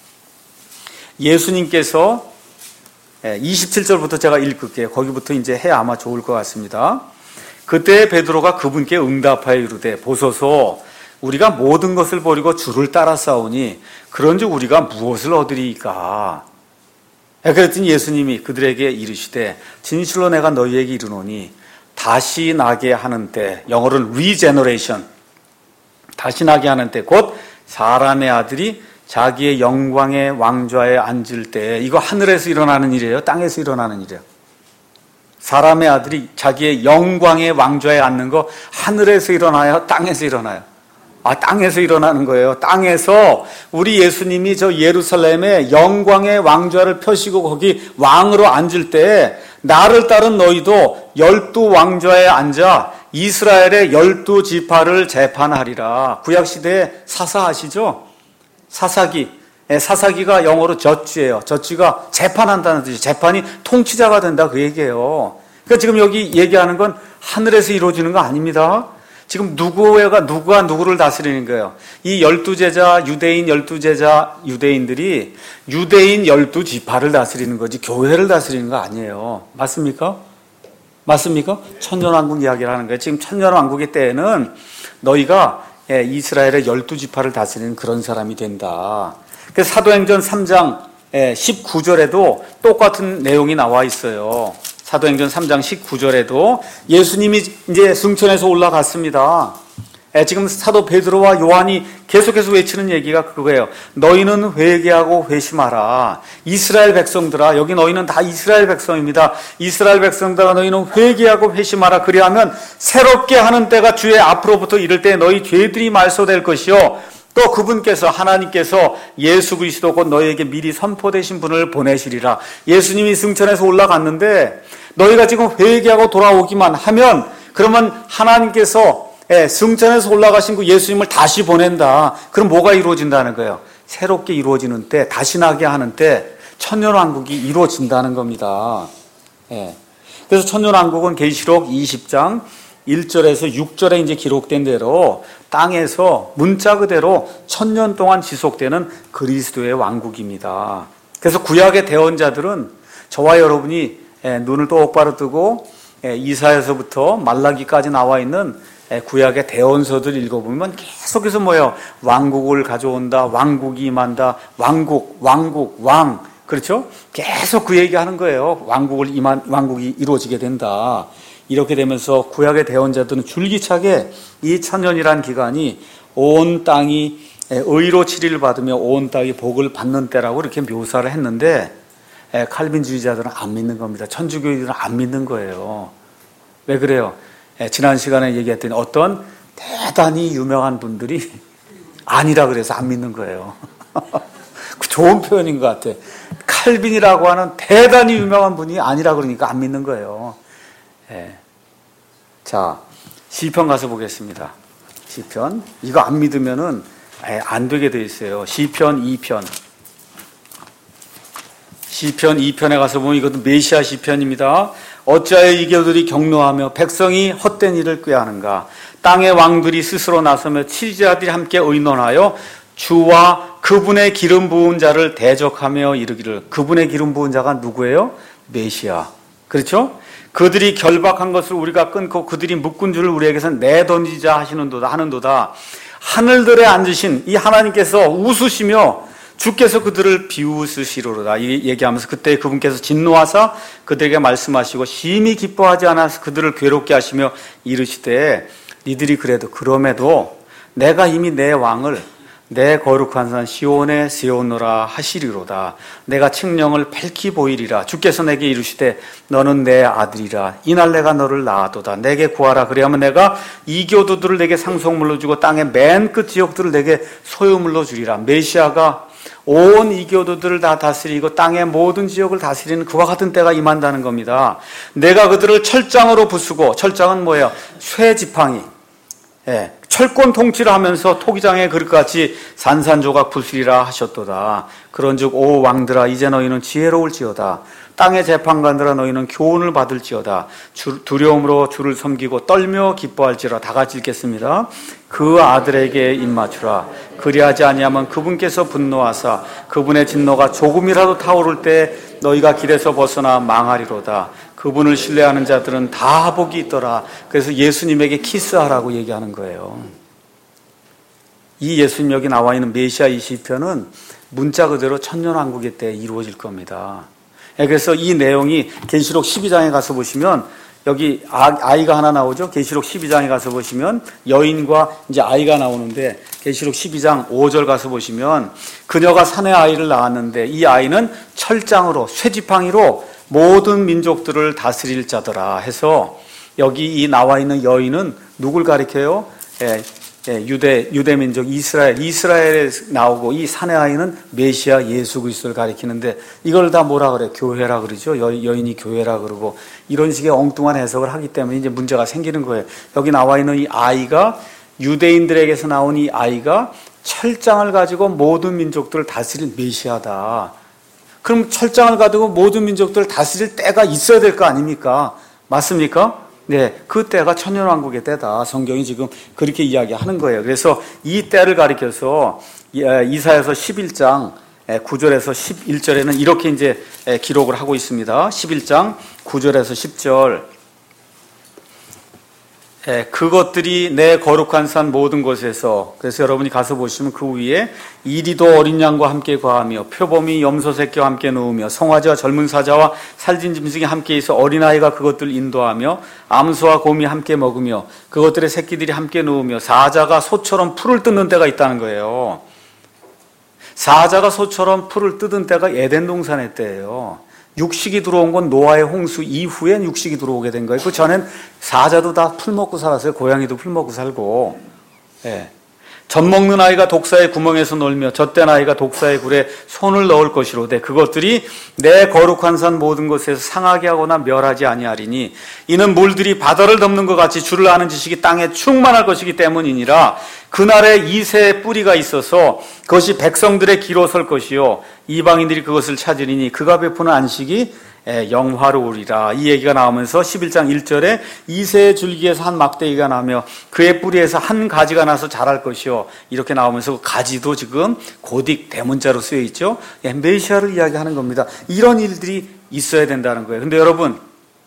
예수님께서 이십칠 절부터 제가 읽을게요. 거기부터 이제 해야 아마 좋을 것 같습니다. 그때 베드로가 그분께 응답하여 이르되 보소서 우리가 모든 것을 버리고 주를 따라 싸우니 그런즉 우리가 무엇을 얻으리이까? 그랬더니 예수님이 그들에게 이르시되 진실로 내가 너희에게 이르노니 다시 나게 하는 때, 영어로는 regeneration, 다시 나게 하는 때, 곧 사람의 아들이 자기의 영광의 왕좌에 앉을 때, 이거 하늘에서 일어나는 일이에요? 땅에서 일어나는 일이에요? 사람의 아들이 자기의 영광의 왕좌에 앉는 거 하늘에서 일어나요? 땅에서 일어나요? 아, 땅에서 일어나는 거예요. 땅에서 우리 예수님이 저 예루살렘에 영광의 왕좌를 펴시고 거기 왕으로 앉을 때 나를 따른 너희도 열두 왕좌에 앉아 이스라엘의 열두 지파를 재판하리라. 구약시대에 사사 아시죠? 사사기. 사사기가 영어로 저지예요. 저지가 재판한다는 뜻이에요. 재판이 통치자가 된다 그 얘기예요. 그러니까 지금 여기 얘기하는 건 하늘에서 이루어지는 거 아닙니다. 지금 누구가 누가 누구를 다스리는 거예요? 이 열두 제자 유대인 열두 제자 유대인들이 유대인 열두 지파를 다스리는 거지 교회를 다스리는 거 아니에요. 맞습니까? 맞습니까? 천년왕국 이야기를 하는 거예요. 지금 천년왕국의 때에는 너희가 이스라엘의 열두 지파를 다스리는 그런 사람이 된다. 그래서 사도행전 삼 장 십구 절에도 똑같은 내용이 나와 있어요. 사도행전 삼 장 십구 절에도 예수님이 이제 승천해서 올라갔습니다. 지금 사도 베드로와 요한이 계속해서 외치는 얘기가 그거예요. 너희는 회개하고 회심하라. 이스라엘 백성들아, 여기 너희는 다 이스라엘 백성입니다. 이스라엘 백성들아, 너희는 회개하고 회심하라. 그리하면 새롭게 하는 때가 주의 앞으로부터 이를 때 너희 죄들이 말소될 것이요 또 그분께서 하나님께서 예수 그리스도 곧 너희에게 미리 선포되신 분을 보내시리라. 예수님이 승천해서 올라갔는데 너희가 지금 회개하고 돌아오기만 하면 그러면 하나님께서 승천해서 올라가신 그 예수님을 다시 보낸다. 그럼 뭐가 이루어진다는 거예요? 새롭게 이루어지는 때, 다시 나게 하는 때 천년왕국이 이루어진다는 겁니다. 예. 그래서 천년왕국은 계시록 이십 장 일 절에서 육 절에 이제 기록된 대로 땅에서 문자 그대로 천년 동안 지속되는 그리스도의 왕국입니다. 그래서 구약의 대언자들은 저와 여러분이 눈을 똑바로 뜨고 이사야서부터 말라기까지 나와 있는 구약의 대언서들 읽어보면 계속해서 뭐예요? 왕국을 가져온다, 왕국이 임한다, 왕국, 왕국, 왕. 그렇죠? 계속 그 얘기하는 거예요. 왕국을 임한, 왕국이 이루어지게 된다. 이렇게 되면서 구약의 대언자들은 줄기차게 이 천년이라는 기간이 온 땅이 의로 치리를 받으며 온 땅이 복을 받는 때라고 이렇게 묘사를 했는데 칼빈주의자들은 안 믿는 겁니다. 천주교인들은 안 믿는 거예요. 왜 그래요? 지난 시간에 얘기했더니 어떤 대단히 유명한 분들이 아니라 그래서 안 믿는 거예요. 좋은 표현인 것 같아. 칼빈이라고 하는 대단히 유명한 분이 아니라 그러니까 안 믿는 거예요. 예. 자, 시편 가서 보겠습니다. 시편. 이거 안 믿으면은 안 되게 돼 있어요. 시편 이 편. 시편 이 편에 가서 보면 이것도 메시아 시편입니다. 어찌하여 이교들이 격노하며 백성이 헛된 일을 꾀하는가? 땅의 왕들이 스스로 나서며 치리자들이 함께 의논하여 주와 그분의 기름 부은 자를 대적하며 이르기를. 그분의 기름 부은 자가 누구예요? 메시아. 그렇죠? 그들이 결박한 것을 우리가 끊고 그들이 묶은 줄을 우리에게서 내던지자 하시는도다 하는도다. 하늘들에 앉으신 이 하나님께서 웃으시며 주께서 그들을 비웃으시로다. 이 얘기하면서 그때 그분께서 진노하사 그들에게 말씀하시고 심히 기뻐하지 않아서 그들을 괴롭게 하시며 이르시되 니들이 그래도 그럼에도 내가 이미 내 왕을 내 거룩한 산 시온에 세우노라 하시리로다. 내가 칙령을 밝히 보이리라. 주께서 내게 이르시되 너는 내 아들이라. 이날 내가 너를 낳아도다. 내게 구하라. 그리하면 내가 이교도들을 내게 상속물로 주고 땅의 맨 끝 지역들을 내게 소유물로 주리라. 메시아가 온 이교도들을 다 다스리고 땅의 모든 지역을 다스리는 그와 같은 때가 임한다는 겁니다. 내가 그들을 철장으로 부수고, 철장은 뭐예요? 쇠지팡이. 예, 철권 통치를 하면서 토기장의 그릇같이 산산조각 부수리라 하셨도다. 그런즉 오 왕들아 이제 너희는 지혜로울지어다. 땅의 재판관들아 너희는 교훈을 받을지어다. 주, 두려움으로 주를 섬기고 떨며 기뻐할지라. 다 같이 읽겠습니다. 그 아들에게 입맞추라. 그리하지 아니하면 그분께서 분노하사 그분의 진노가 조금이라도 타오를 때 너희가 길에서 벗어나 망하리로다. 그분을 신뢰하는 자들은 다 복이 있더라. 그래서 예수님에게 키스하라고 얘기하는 거예요. 이 예수님 여기 나와 있는 메시아 이 시편은 문자 그대로 천년왕국의 때 이루어질 겁니다. 그래서 이 내용이 계시록 십이 장에 가서 보시면 여기 아이가 하나 나오죠. 계시록 십이 장에 가서 보시면 여인과 이제 아이가 나오는데 계시록 십이 장 오 절 가서 보시면 그녀가 사내 아이를 낳았는데 이 아이는 철장으로 쇠지팡이로 모든 민족들을 다스릴 자더라 해서 여기 이 나와 있는 여인은 누굴 가리켜요? 예, 예, 유대 유대 민족 이스라엘 이스라엘에 나오고 이 사내 아이는 메시아 예수 그리스도를 가리키는데 이걸 다 뭐라 그래? 교회라 그러죠. 여, 여인이 교회라 그러고 이런 식의 엉뚱한 해석을 하기 때문에 이제 문제가 생기는 거예요. 여기 나와 있는 이 아이가 유대인들에게서 나온 이 아이가 철장을 가지고 모든 민족들을 다스릴 메시아다. 그럼 철장을 가지고 모든 민족들을 다스릴 때가 있어야 될 거 아닙니까? 맞습니까? 네, 그 때가 천년왕국의 때다. 성경이 지금 그렇게 이야기하는 거예요. 그래서 이 때를 가리켜서 이사야서 십일 장 구 절에서 십일 절에는 이렇게 이제 기록을 하고 있습니다. 십일 장 구 절에서 십 절. 예, 그것들이 내 거룩한 산 모든 곳에서, 그래서 여러분이 가서 보시면 그 위에 이리도 어린 양과 함께 거하며 표범이 염소 새끼와 함께 누우며 송아지와 젊은 사자와 살진 짐승이 함께 있어 어린아이가 그것들을 인도하며 암소와 곰이 함께 먹으며 그것들의 새끼들이 함께 누우며 사자가 소처럼 풀을 뜯는 때가 있다는 거예요. 사자가 소처럼 풀을 뜯은 때가 에덴 동산의 때예요. 육식이 들어온 건 노아의 홍수 이후엔 육식이 들어오게 된 거예요. 그 전엔 사자도 다 풀 먹고 살았어요. 고양이도 풀 먹고 살고. 예. 젖 먹는 아이가 독사의 구멍에서 놀며 젖된 아이가 독사의 굴에 손을 넣을 것이로되 그것들이 내 거룩한 산 모든 곳에서 상하게 하거나 멸하지 아니하리니 이는 물들이 바다를 덮는 것 같이 주를 아는 지식이 땅에 충만할 것이기 때문이니라. 그날에 이새의 뿌리가 있어서 그것이 백성들의 기로 설 것이요 이방인들이 그것을 찾으리니 그가 베푸는 안식이 영화로우리라. 이 얘기가 나오면서 십일 장 일 절에 이새의 줄기에서 한 막대기가 나며 그의 뿌리에서 한 가지가 나서 자랄 것이요 이렇게 나오면서 그 가지도 지금 고딕 대문자로 쓰여 있죠. 메시아를 이야기하는 겁니다. 이런 일들이 있어야 된다는 거예요. 근데 여러분,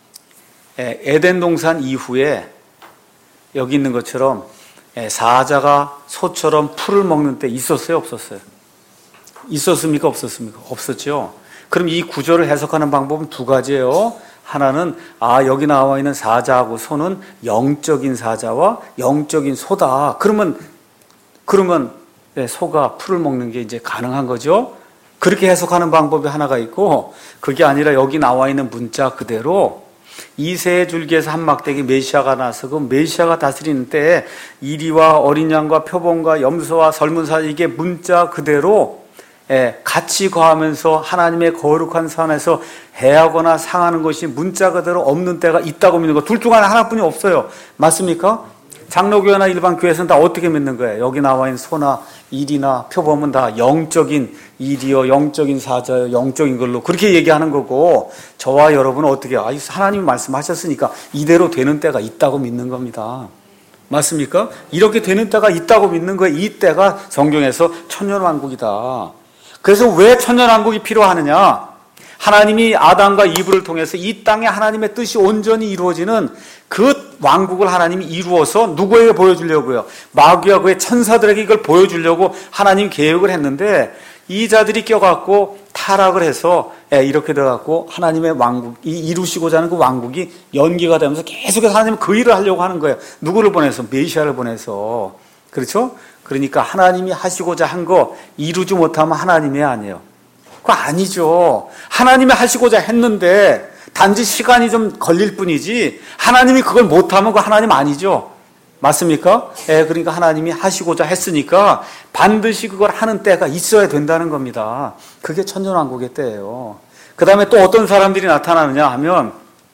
에덴 동산 이후에 여기 있는 것처럼 사자가 소처럼 풀을 먹는 때 있었어요, 없었어요? 있었습니까, 없었습니까? 없었죠. 그럼 이 구절을 해석하는 방법은 두 가지예요. 하나는 아 여기 나와 있는 사자하고 소는 영적인 사자와 영적인 소다. 그러면 그러면 소가 풀을 먹는 게 이제 가능한 거죠. 그렇게 해석하는 방법이 하나가 있고, 그게 아니라 여기 나와 있는 문자 그대로 이새의 줄기에서 한 막대기 메시아가 나서 그 메시아가 다스리는 때에 이리와 어린 양과 표범과 염소와 젊은 사 이게 문자 그대로 같이 거하면서 하나님의 거룩한 산에서 해하거나 상하는 것이 문자 그대로 없는 때가 있다고 믿는 거. 둘 중 하나뿐이 없어요. 맞습니까? 장로교회나 일반 교회에서는 다 어떻게 믿는 거예요? 여기 나와 있는 소나 일이나 표범은 다 영적인 일이요, 영적인 사자요, 영적인 걸로 그렇게 얘기하는 거고, 저와 여러분은 어떻게 해요? 하나님이 말씀하셨으니까 이대로 되는 때가 있다고 믿는 겁니다. 맞습니까? 이렇게 되는 때가 있다고 믿는 거예요. 이 때가 성경에서 천년왕국이다. 그래서 왜 천년왕국이 필요하느냐? 하나님이 아담과 이브를 통해서 이 땅에 하나님의 뜻이 온전히 이루어지는 그 왕국을 하나님이 이루어서 누구에게 보여주려고요? 마귀와 그의 천사들에게 이걸 보여주려고 하나님 계획을 했는데, 이 자들이 껴갖고 타락을 해서 이렇게 돼갖고 하나님의 왕국이 이루시고자 하는 그 왕국이 연기가 되면서 계속해서 하나님은 그 일을 하려고 하는 거예요. 누구를 보내서? 메시아를 보내서. 그렇죠? 그러니까 하나님이 하시고자 한 거 이루지 못하면 하나님이 아니에요. 그거 아니죠. 하나님이 하시고자 했는데 단지 시간이 좀 걸릴 뿐이지 하나님이 그걸 못하면 그거 하나님 아니죠. 맞습니까? 예, 그러니까 하나님이 하시고자 했으니까 반드시 그걸 하는 때가 있어야 된다는 겁니다. 그게 천년왕국의 때예요. 그 다음에 또 어떤 사람들이 나타나느냐 하면,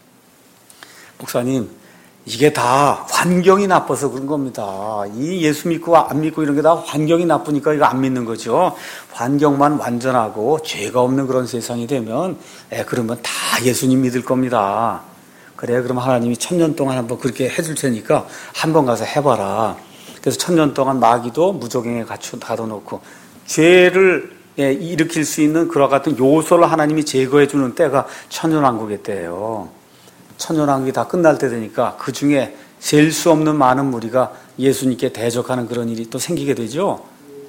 목사님 이게 다 환경이 나빠서 그런 겁니다. 이 예수 믿고 안 믿고 이런 게 다 환경이 나쁘니까 이거 안 믿는 거죠. 환경만 완전하고 죄가 없는 그런 세상이 되면 에, 그러면 다 예수님 믿을 겁니다. 그래, 그럼 하나님이 천년 동안 한번 그렇게 해줄 테니까 한번 가서 해봐라. 그래서 천년 동안 마귀도 무적행에 가둬놓고 죄를 예, 일으킬 수 있는 그와 같은 요소를 하나님이 제거해 주는 때가 천년왕국의 때예요. 천년왕국이 다 끝날 때 되니까 그 중에 셀 수 없는 많은 무리가 예수님께 대적하는 그런 일이 또 생기게 되죠.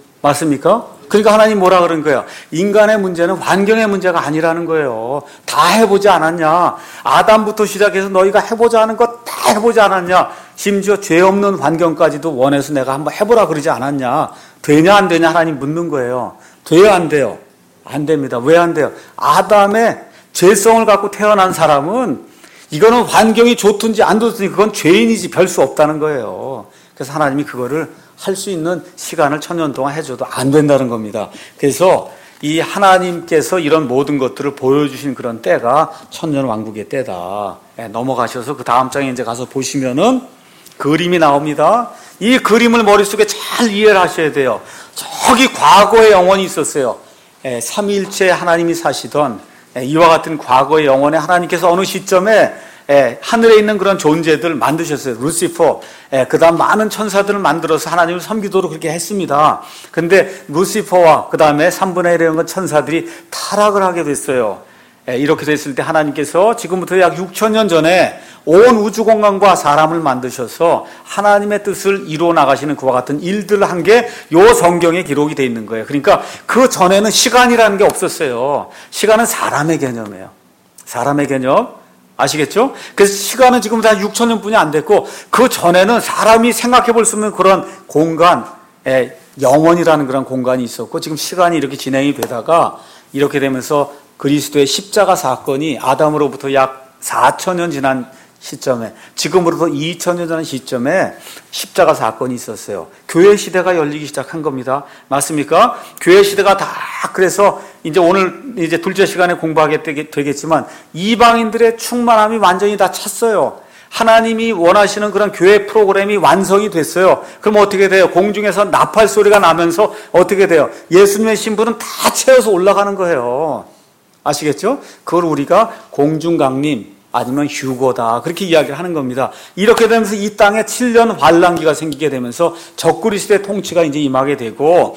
맞습니까? 그러니까 하나님 뭐라 그런 거예요? 인간의 문제는 환경의 문제가 아니라는 거예요. 다 해보지 않았냐? 아담부터 시작해서 너희가 해보자 하는 것 다 해보지 않았냐? 심지어 죄 없는 환경까지도 원해서 내가 한번 해보라 그러지 않았냐? 되냐 안 되냐 하나님 묻는 거예요. 돼요 안 돼요? 안 됩니다. 왜 안 돼요? 아담의 죄성을 갖고 태어난 사람은 이거는 환경이 좋든지 안 좋든지 그건 죄인이지 별 수 없다는 거예요. 그래서 하나님이 그거를 할 수 있는 시간을 천년 동안 해줘도 안 된다는 겁니다. 그래서 이 하나님께서 이런 모든 것들을 보여주신 그런 때가 천년왕국의 때다. 네, 넘어가셔서 그 다음 장에 이제 가서 보시면은 그림이 나옵니다. 이 그림을 머릿속에 잘 이해를 하셔야 돼요. 저기 과거의 영혼이 있었어요. 네, 삼위일체 하나님이 사시던 이와 같은 과거의 영혼에 하나님께서 어느 시점에 예, 하늘에 있는 그런 존재들 만드셨어요. 루시퍼, 예, 그 다음 많은 천사들을 만들어서 하나님을 섬기도록 그렇게 했습니다. 근데 루시퍼와 그 다음에 삼분의 일의 천사들이 타락을 하게 됐어요. 예, 이렇게 됐을 때 하나님께서 지금부터 약 육천 년 전에 온 우주공간과 사람을 만드셔서 하나님의 뜻을 이루어 나가시는 그와 같은 일들을 한 게 요 성경에 기록이 되어 있는 거예요. 그러니까 그 전에는 시간이라는 게 없었어요. 시간은 사람의 개념이에요. 사람의 개념. 아시겠죠? 그래서 시간은 지금 다 육천 년뿐이 안 됐고, 그 전에는 사람이 생각해 볼 수 있는 그런 공간, 영원이라는 그런 공간이 있었고, 지금 시간이 이렇게 진행이 되다가 이렇게 되면서 그리스도의 십자가 사건이 아담으로부터 약 사천 년 지난 시점에, 지금으로부터 이천 년 전 시점에 십자가 사건이 있었어요. 교회 시대가 열리기 시작한 겁니다. 맞습니까? 교회 시대가 다, 그래서 이제 오늘 이제 둘째 시간에 공부하게 되겠지만 이방인들의 충만함이 완전히 다 찼어요. 하나님이 원하시는 그런 교회 프로그램이 완성이 됐어요. 그럼 어떻게 돼요? 공중에서 나팔 소리가 나면서 어떻게 돼요? 예수님의 신부는 다 채워서 올라가는 거예요. 아시겠죠? 그걸 우리가 공중강림 아니면 휴거다, 그렇게 이야기를 하는 겁니다. 이렇게 되면서 이 땅에 칠 년 환란기가 생기게 되면서 적그리스도의 통치가 이제 임하게 되고,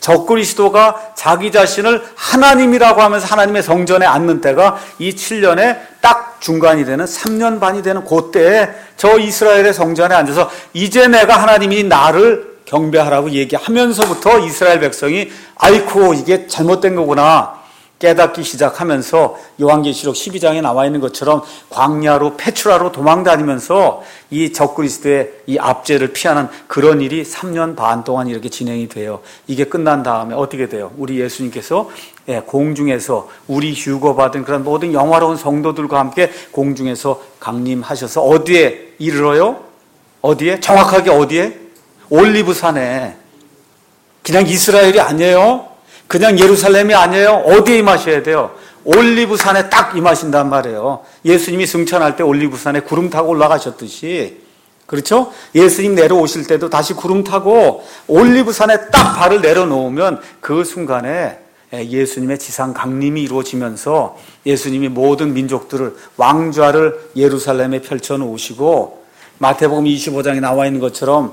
적그리스도가 자기 자신을 하나님이라고 하면서 하나님의 성전에 앉는 때가 이 칠 년에 딱 중간이 되는 삼 년 반이 되는 그때에 저 이스라엘의 성전에 앉아서 이제 내가 하나님이 나를 경배하라고 얘기하면서부터 이스라엘 백성이 아이쿠 이게 잘못된 거구나 깨닫기 시작하면서 요한계시록 십이 장에 나와 있는 것처럼 광야로 페추라로 도망다니면서 이 적그리스도의 이 압제를 피하는 그런 일이 삼 년 반 동안 이렇게 진행이 돼요. 이게 끝난 다음에 어떻게 돼요? 우리 예수님께서 공중에서 우리 휴거받은 그런 모든 영화로운 성도들과 함께 공중에서 강림하셔서 어디에 이르러요? 어디에? 정확하게 어디에? 올리브산에. 그냥 이스라엘이 아니에요. 그냥 예루살렘이 아니에요. 어디에 임하셔야 돼요? 올리브산에 딱 임하신단 말이에요. 예수님이 승천할 때 올리브산에 구름 타고 올라가셨듯이, 그렇죠? 예수님 내려오실 때도 다시 구름 타고 올리브산에 딱 발을 내려놓으면 그 순간에 예수님의 지상 강림이 이루어지면서 예수님이 모든 민족들을, 왕좌를 예루살렘에 펼쳐놓으시고, 마태복음 이십오 장에 나와 있는 것처럼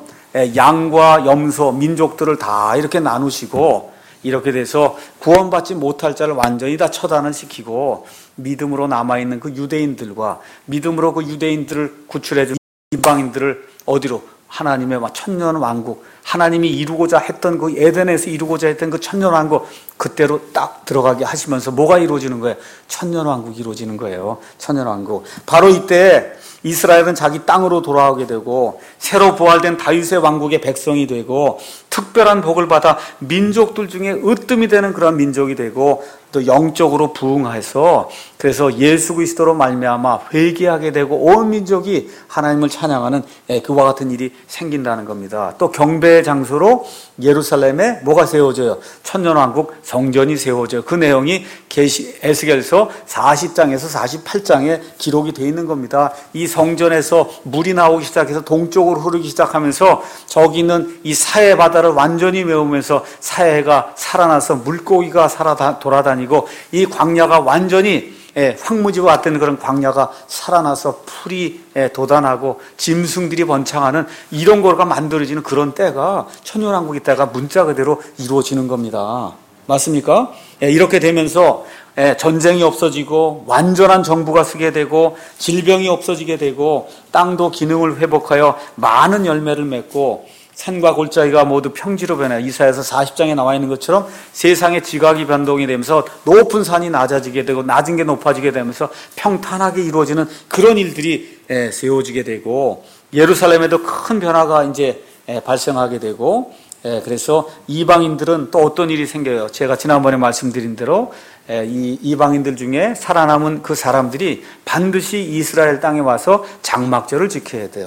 양과 염소, 민족들을 다 이렇게 나누시고, 이렇게 돼서 구원받지 못할 자를 완전히 다 처단을 시키고, 믿음으로 남아있는 그 유대인들과 믿음으로 그 유대인들을 구출해준 이방인들을 어디로? 하나님의 천년 왕국, 하나님이 이루고자 했던 그 에덴에서 이루고자 했던 그 천년 왕국, 그때로 딱 들어가게 하시면서 뭐가 이루어지는 거예요? 천년 왕국이 이루어지는 거예요. 천년 왕국. 바로 이때 이스라엘은 자기 땅으로 돌아오게 되고, 새로 부활된 다윗의 왕국의 백성이 되고, 특별한 복을 받아 민족들 중에 으뜸이 되는 그런 민족이 되고, 또 영적으로 부흥해서, 그래서 예수 그리스도로 말미암아 회개하게 되고 온 민족이 하나님을 찬양하는 그와 같은 일이 생긴다는 겁니다. 또 경배의 장소로 예루살렘에 뭐가 세워져요? 천년왕국 성전이 세워져요. 그 내용이 계시 에스겔서 사십 장에서 사십팔 장에 기록이 되어 있는 겁니다. 이 성전에서 물이 나오기 시작해서 동쪽으로 흐르기 시작하면서 저기 있는 이 사해 바다를 완전히 메우면서 사해가 살아나서 물고기가 살아 돌아다니고, 이 광야가 완전히 예, 황무지와 같은 그런 광야가 살아나서 풀이 예, 돋아나고 짐승들이 번창하는 이런 거가 만들어지는 그런 때가 천년왕국의 때가 문자 그대로 이루어지는 겁니다. 맞습니까? 예, 이렇게 되면서 예, 전쟁이 없어지고 완전한 정부가 서게 되고 질병이 없어지게 되고 땅도 기능을 회복하여 많은 열매를 맺고 산과 골짜기가 모두 평지로 변해 이사야서 사십 장에 나와 있는 것처럼 세상의 지각이 변동이 되면서 높은 산이 낮아지게 되고 낮은 게 높아지게 되면서 평탄하게 이루어지는 그런 일들이 세워지게 되고, 예루살렘에도 큰 변화가 이제 발생하게 되고, 그래서 이방인들은 또 어떤 일이 생겨요? 제가 지난번에 말씀드린 대로 이 이방인들 중에 살아남은 그 사람들이 반드시 이스라엘 땅에 와서 장막절을 지켜야 돼요.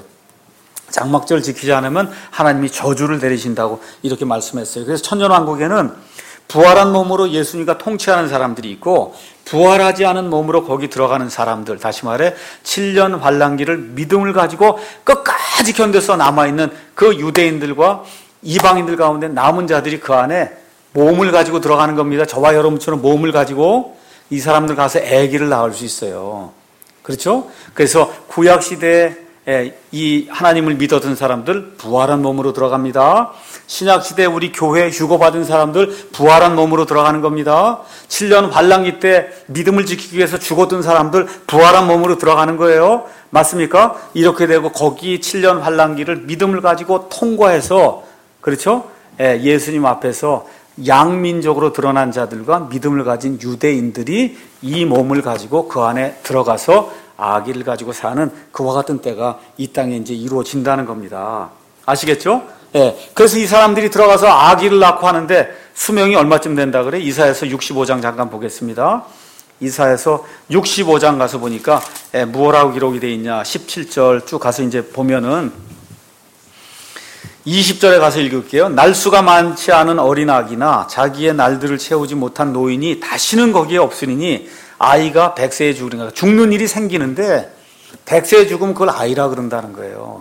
장막절 지키지 않으면 하나님이 저주를 내리신다고 이렇게 말씀했어요. 그래서 천년왕국에는 부활한 몸으로 예수님과 통치하는 사람들이 있고, 부활하지 않은 몸으로 거기 들어가는 사람들, 다시 말해 칠 년 환란기를 믿음을 가지고 끝까지 견뎌서 남아있는 그 유대인들과 이방인들 가운데 남은 자들이 그 안에 몸을 가지고 들어가는 겁니다. 저와 여러분처럼 몸을 가지고 이 사람들 가서 아기를 낳을 수 있어요. 그렇죠? 그래서 구약시대에 이 하나님을 믿었던 사람들 부활한 몸으로 들어갑니다. 신약시대 우리 교회 휴거받은 사람들 부활한 몸으로 들어가는 겁니다. 칠 년 환란기 때 믿음을 지키기 위해서 죽었던 사람들 부활한 몸으로 들어가는 거예요. 맞습니까? 이렇게 되고 거기 칠 년 환란기를 믿음을 가지고 통과해서, 그렇죠? 예수님 앞에서 양민족으로 드러난 자들과 믿음을 가진 유대인들이 이 몸을 가지고 그 안에 들어가서 아기를 가지고 사는 그와 같은 때가 이 땅에 이제 이루어진다는 겁니다. 아시겠죠? 예. 그래서 이 사람들이 들어가서 아기를 낳고 하는데 수명이 얼마쯤 된다 그래? 이사야서 육십오 장 잠깐 보겠습니다. 이사야서 육십오 장 가서 보니까 예, 무엇라고 기록이 되어 있냐. 십칠 절 쭉 가서 이제 보면은 이십 절에 가서 읽을게요. 날수가 많지 않은 어린아기나 자기의 날들을 채우지 못한 노인이 다시는 거기에 없으리니 아이가 백세에 죽으리라. 죽는 일이 생기는데 백세에 죽으면 그걸 아이라 그런다는 거예요.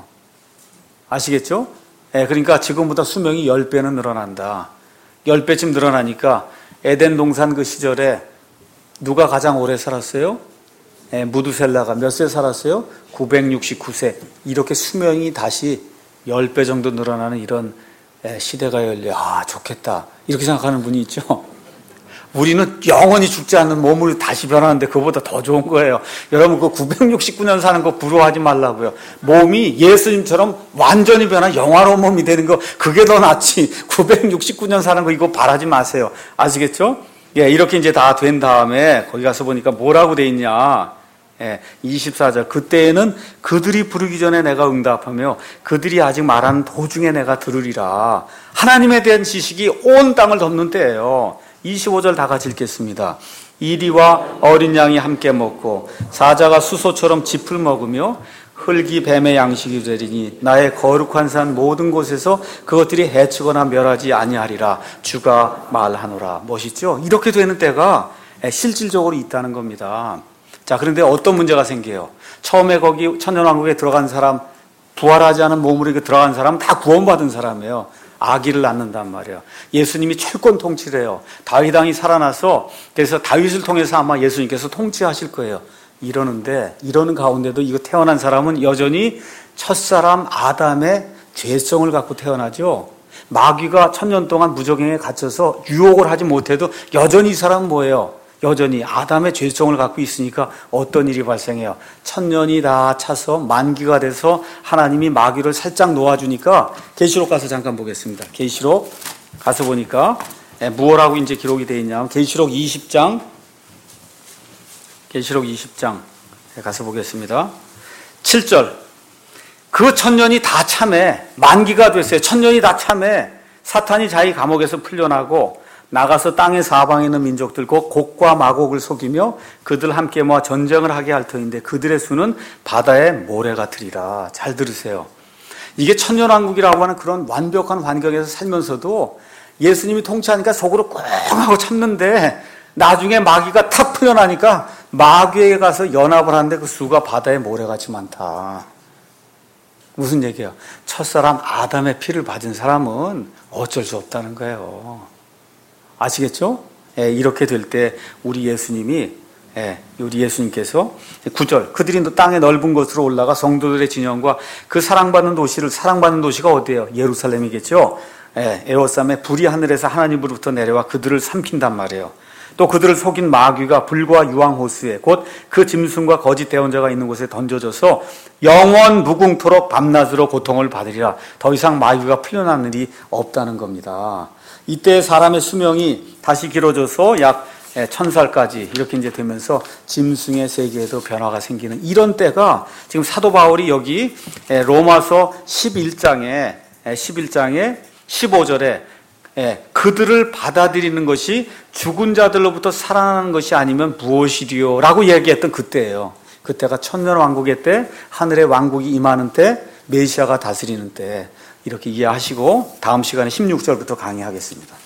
아시겠죠? 예, 그러니까 지금보다 수명이 십 배는 늘어난다. 십 배쯤 늘어나니까 에덴 동산 그 시절에 누가 가장 오래 살았어요? 예, 무두셀라가 몇 세 살았어요? 구백육십구 세. 이렇게 수명이 다시 십 배 정도 늘어나는 이런 시대가 열려. 아, 좋겠다. 이렇게 생각하는 분이 있죠. 우리는 영원히 죽지 않는 몸을 다시 변하는데 그거보다 더 좋은 거예요. 여러분 그 구백육십구 년 사는 거 부러워하지 말라고요. 몸이 예수님처럼 완전히 변한 영화로운 몸이 되는 거 그게 더 낫지. 구백육십구 년 사는 거 이거 바라지 마세요. 아시겠죠? 예, 이렇게 이제 다 된 다음에 거기 가서 보니까 뭐라고 돼 있냐. 예, 이십사 절. 그때에는 그들이 부르기 전에 내가 응답하며 그들이 아직 말하는 도중에 내가 들으리라. 하나님에 대한 지식이 온 땅을 덮는 때예요. 이십오 절 다 같이 읽겠습니다. 이리와 어린 양이 함께 먹고 사자가 수소처럼 짚을 먹으며 흙이 뱀의 양식이 되리니 나의 거룩한 산 모든 곳에서 그것들이 해치거나 멸하지 아니하리라. 주가 말하노라. 멋있죠? 이렇게 되는 때가 실질적으로 있다는 겁니다. 자, 그런데 어떤 문제가 생겨요? 처음에 거기 천년왕국에 들어간 사람, 부활하지 않은 몸으로 들어간 사람 다 구원받은 사람이에요. 아기를 낳는단 말이에요. 예수님이 철권 통치를 해요. 다윗 왕이 살아나서 그래서 다윗을 통해서 아마 예수님께서 통치하실 거예요. 이러는데 이러는 가운데도 이거 태어난 사람은 여전히 첫사람 아담의 죄성을 갖고 태어나죠. 마귀가 천년 동안 무적행에 갇혀서 유혹을 하지 못해도 여전히 이 사람은 뭐예요? 여전히 아담의 죄성을 갖고 있으니까 어떤 일이 발생해요? 천년이 다 차서 만기가 돼서 하나님이 마귀를 살짝 놓아주니까 계시록 가서 잠깐 보겠습니다. 계시록 가서 보니까 무엇라고 이제 기록이 되어 있냐면 계시록 이십 장 계시록 이십 장 가서 보겠습니다. 칠 절. 그 천년이 다 참에 만기가 됐어요. 천년이 다 참에 사탄이 자기 감옥에서 풀려나고 나가서 땅의 사방에 있는 민족들 곧 곡과 마곡을 속이며 그들 함께 모아 전쟁을 하게 할 터인데 그들의 수는 바다의 모래 같으리라. 잘 들으세요. 이게 천년왕국이라고 하는 그런 완벽한 환경에서 살면서도 예수님이 통치하니까 속으로 꽁 하고 참는데 나중에 마귀가 탁 풀려나니까 마귀에게 가서 연합을 하는데 그 수가 바다의 모래같이 많다. 무슨 얘기예요? 첫사람 아담의 피를 받은 사람은 어쩔 수 없다는 거예요. 아시겠죠? 예, 이렇게 될 때 우리 예수님이 예, 우리 예수님께서 구 절. 그들이 땅의 넓은 곳으로 올라가 성도들의 진영과 그 사랑받는 도시를 사랑받는 도시가 어디예요? 예루살렘이겠죠? 예, 에워싸매 불이 하늘에서 하나님으로부터 내려와 그들을 삼킨단 말이에요. 또 그들을 속인 마귀가 불과 유황호수에 곧 그 짐승과 거짓 대언자가 있는 곳에 던져져서 영원 무궁토록 밤낮으로 고통을 받으리라. 더 이상 마귀가 풀려나는 일이 없다는 겁니다. 이때 사람의 수명이 다시 길어져서 약 천 살까지 이렇게 이제 되면서 짐승의 세계에도 변화가 생기는 이런 때가 지금 사도 바울이 여기 로마서 십일 장에 십일 장에 십오 절에 그들을 받아들이는 것이 죽은 자들로부터 살아나는 것이 아니면 무엇이리요? 라고 얘기했던 그때예요. 그때가 천년왕국의 때, 하늘의 왕국이 임하는 때, 메시아가 다스리는 때 이렇게 이해하시고 다음 시간에 십육 절부터 강의하겠습니다.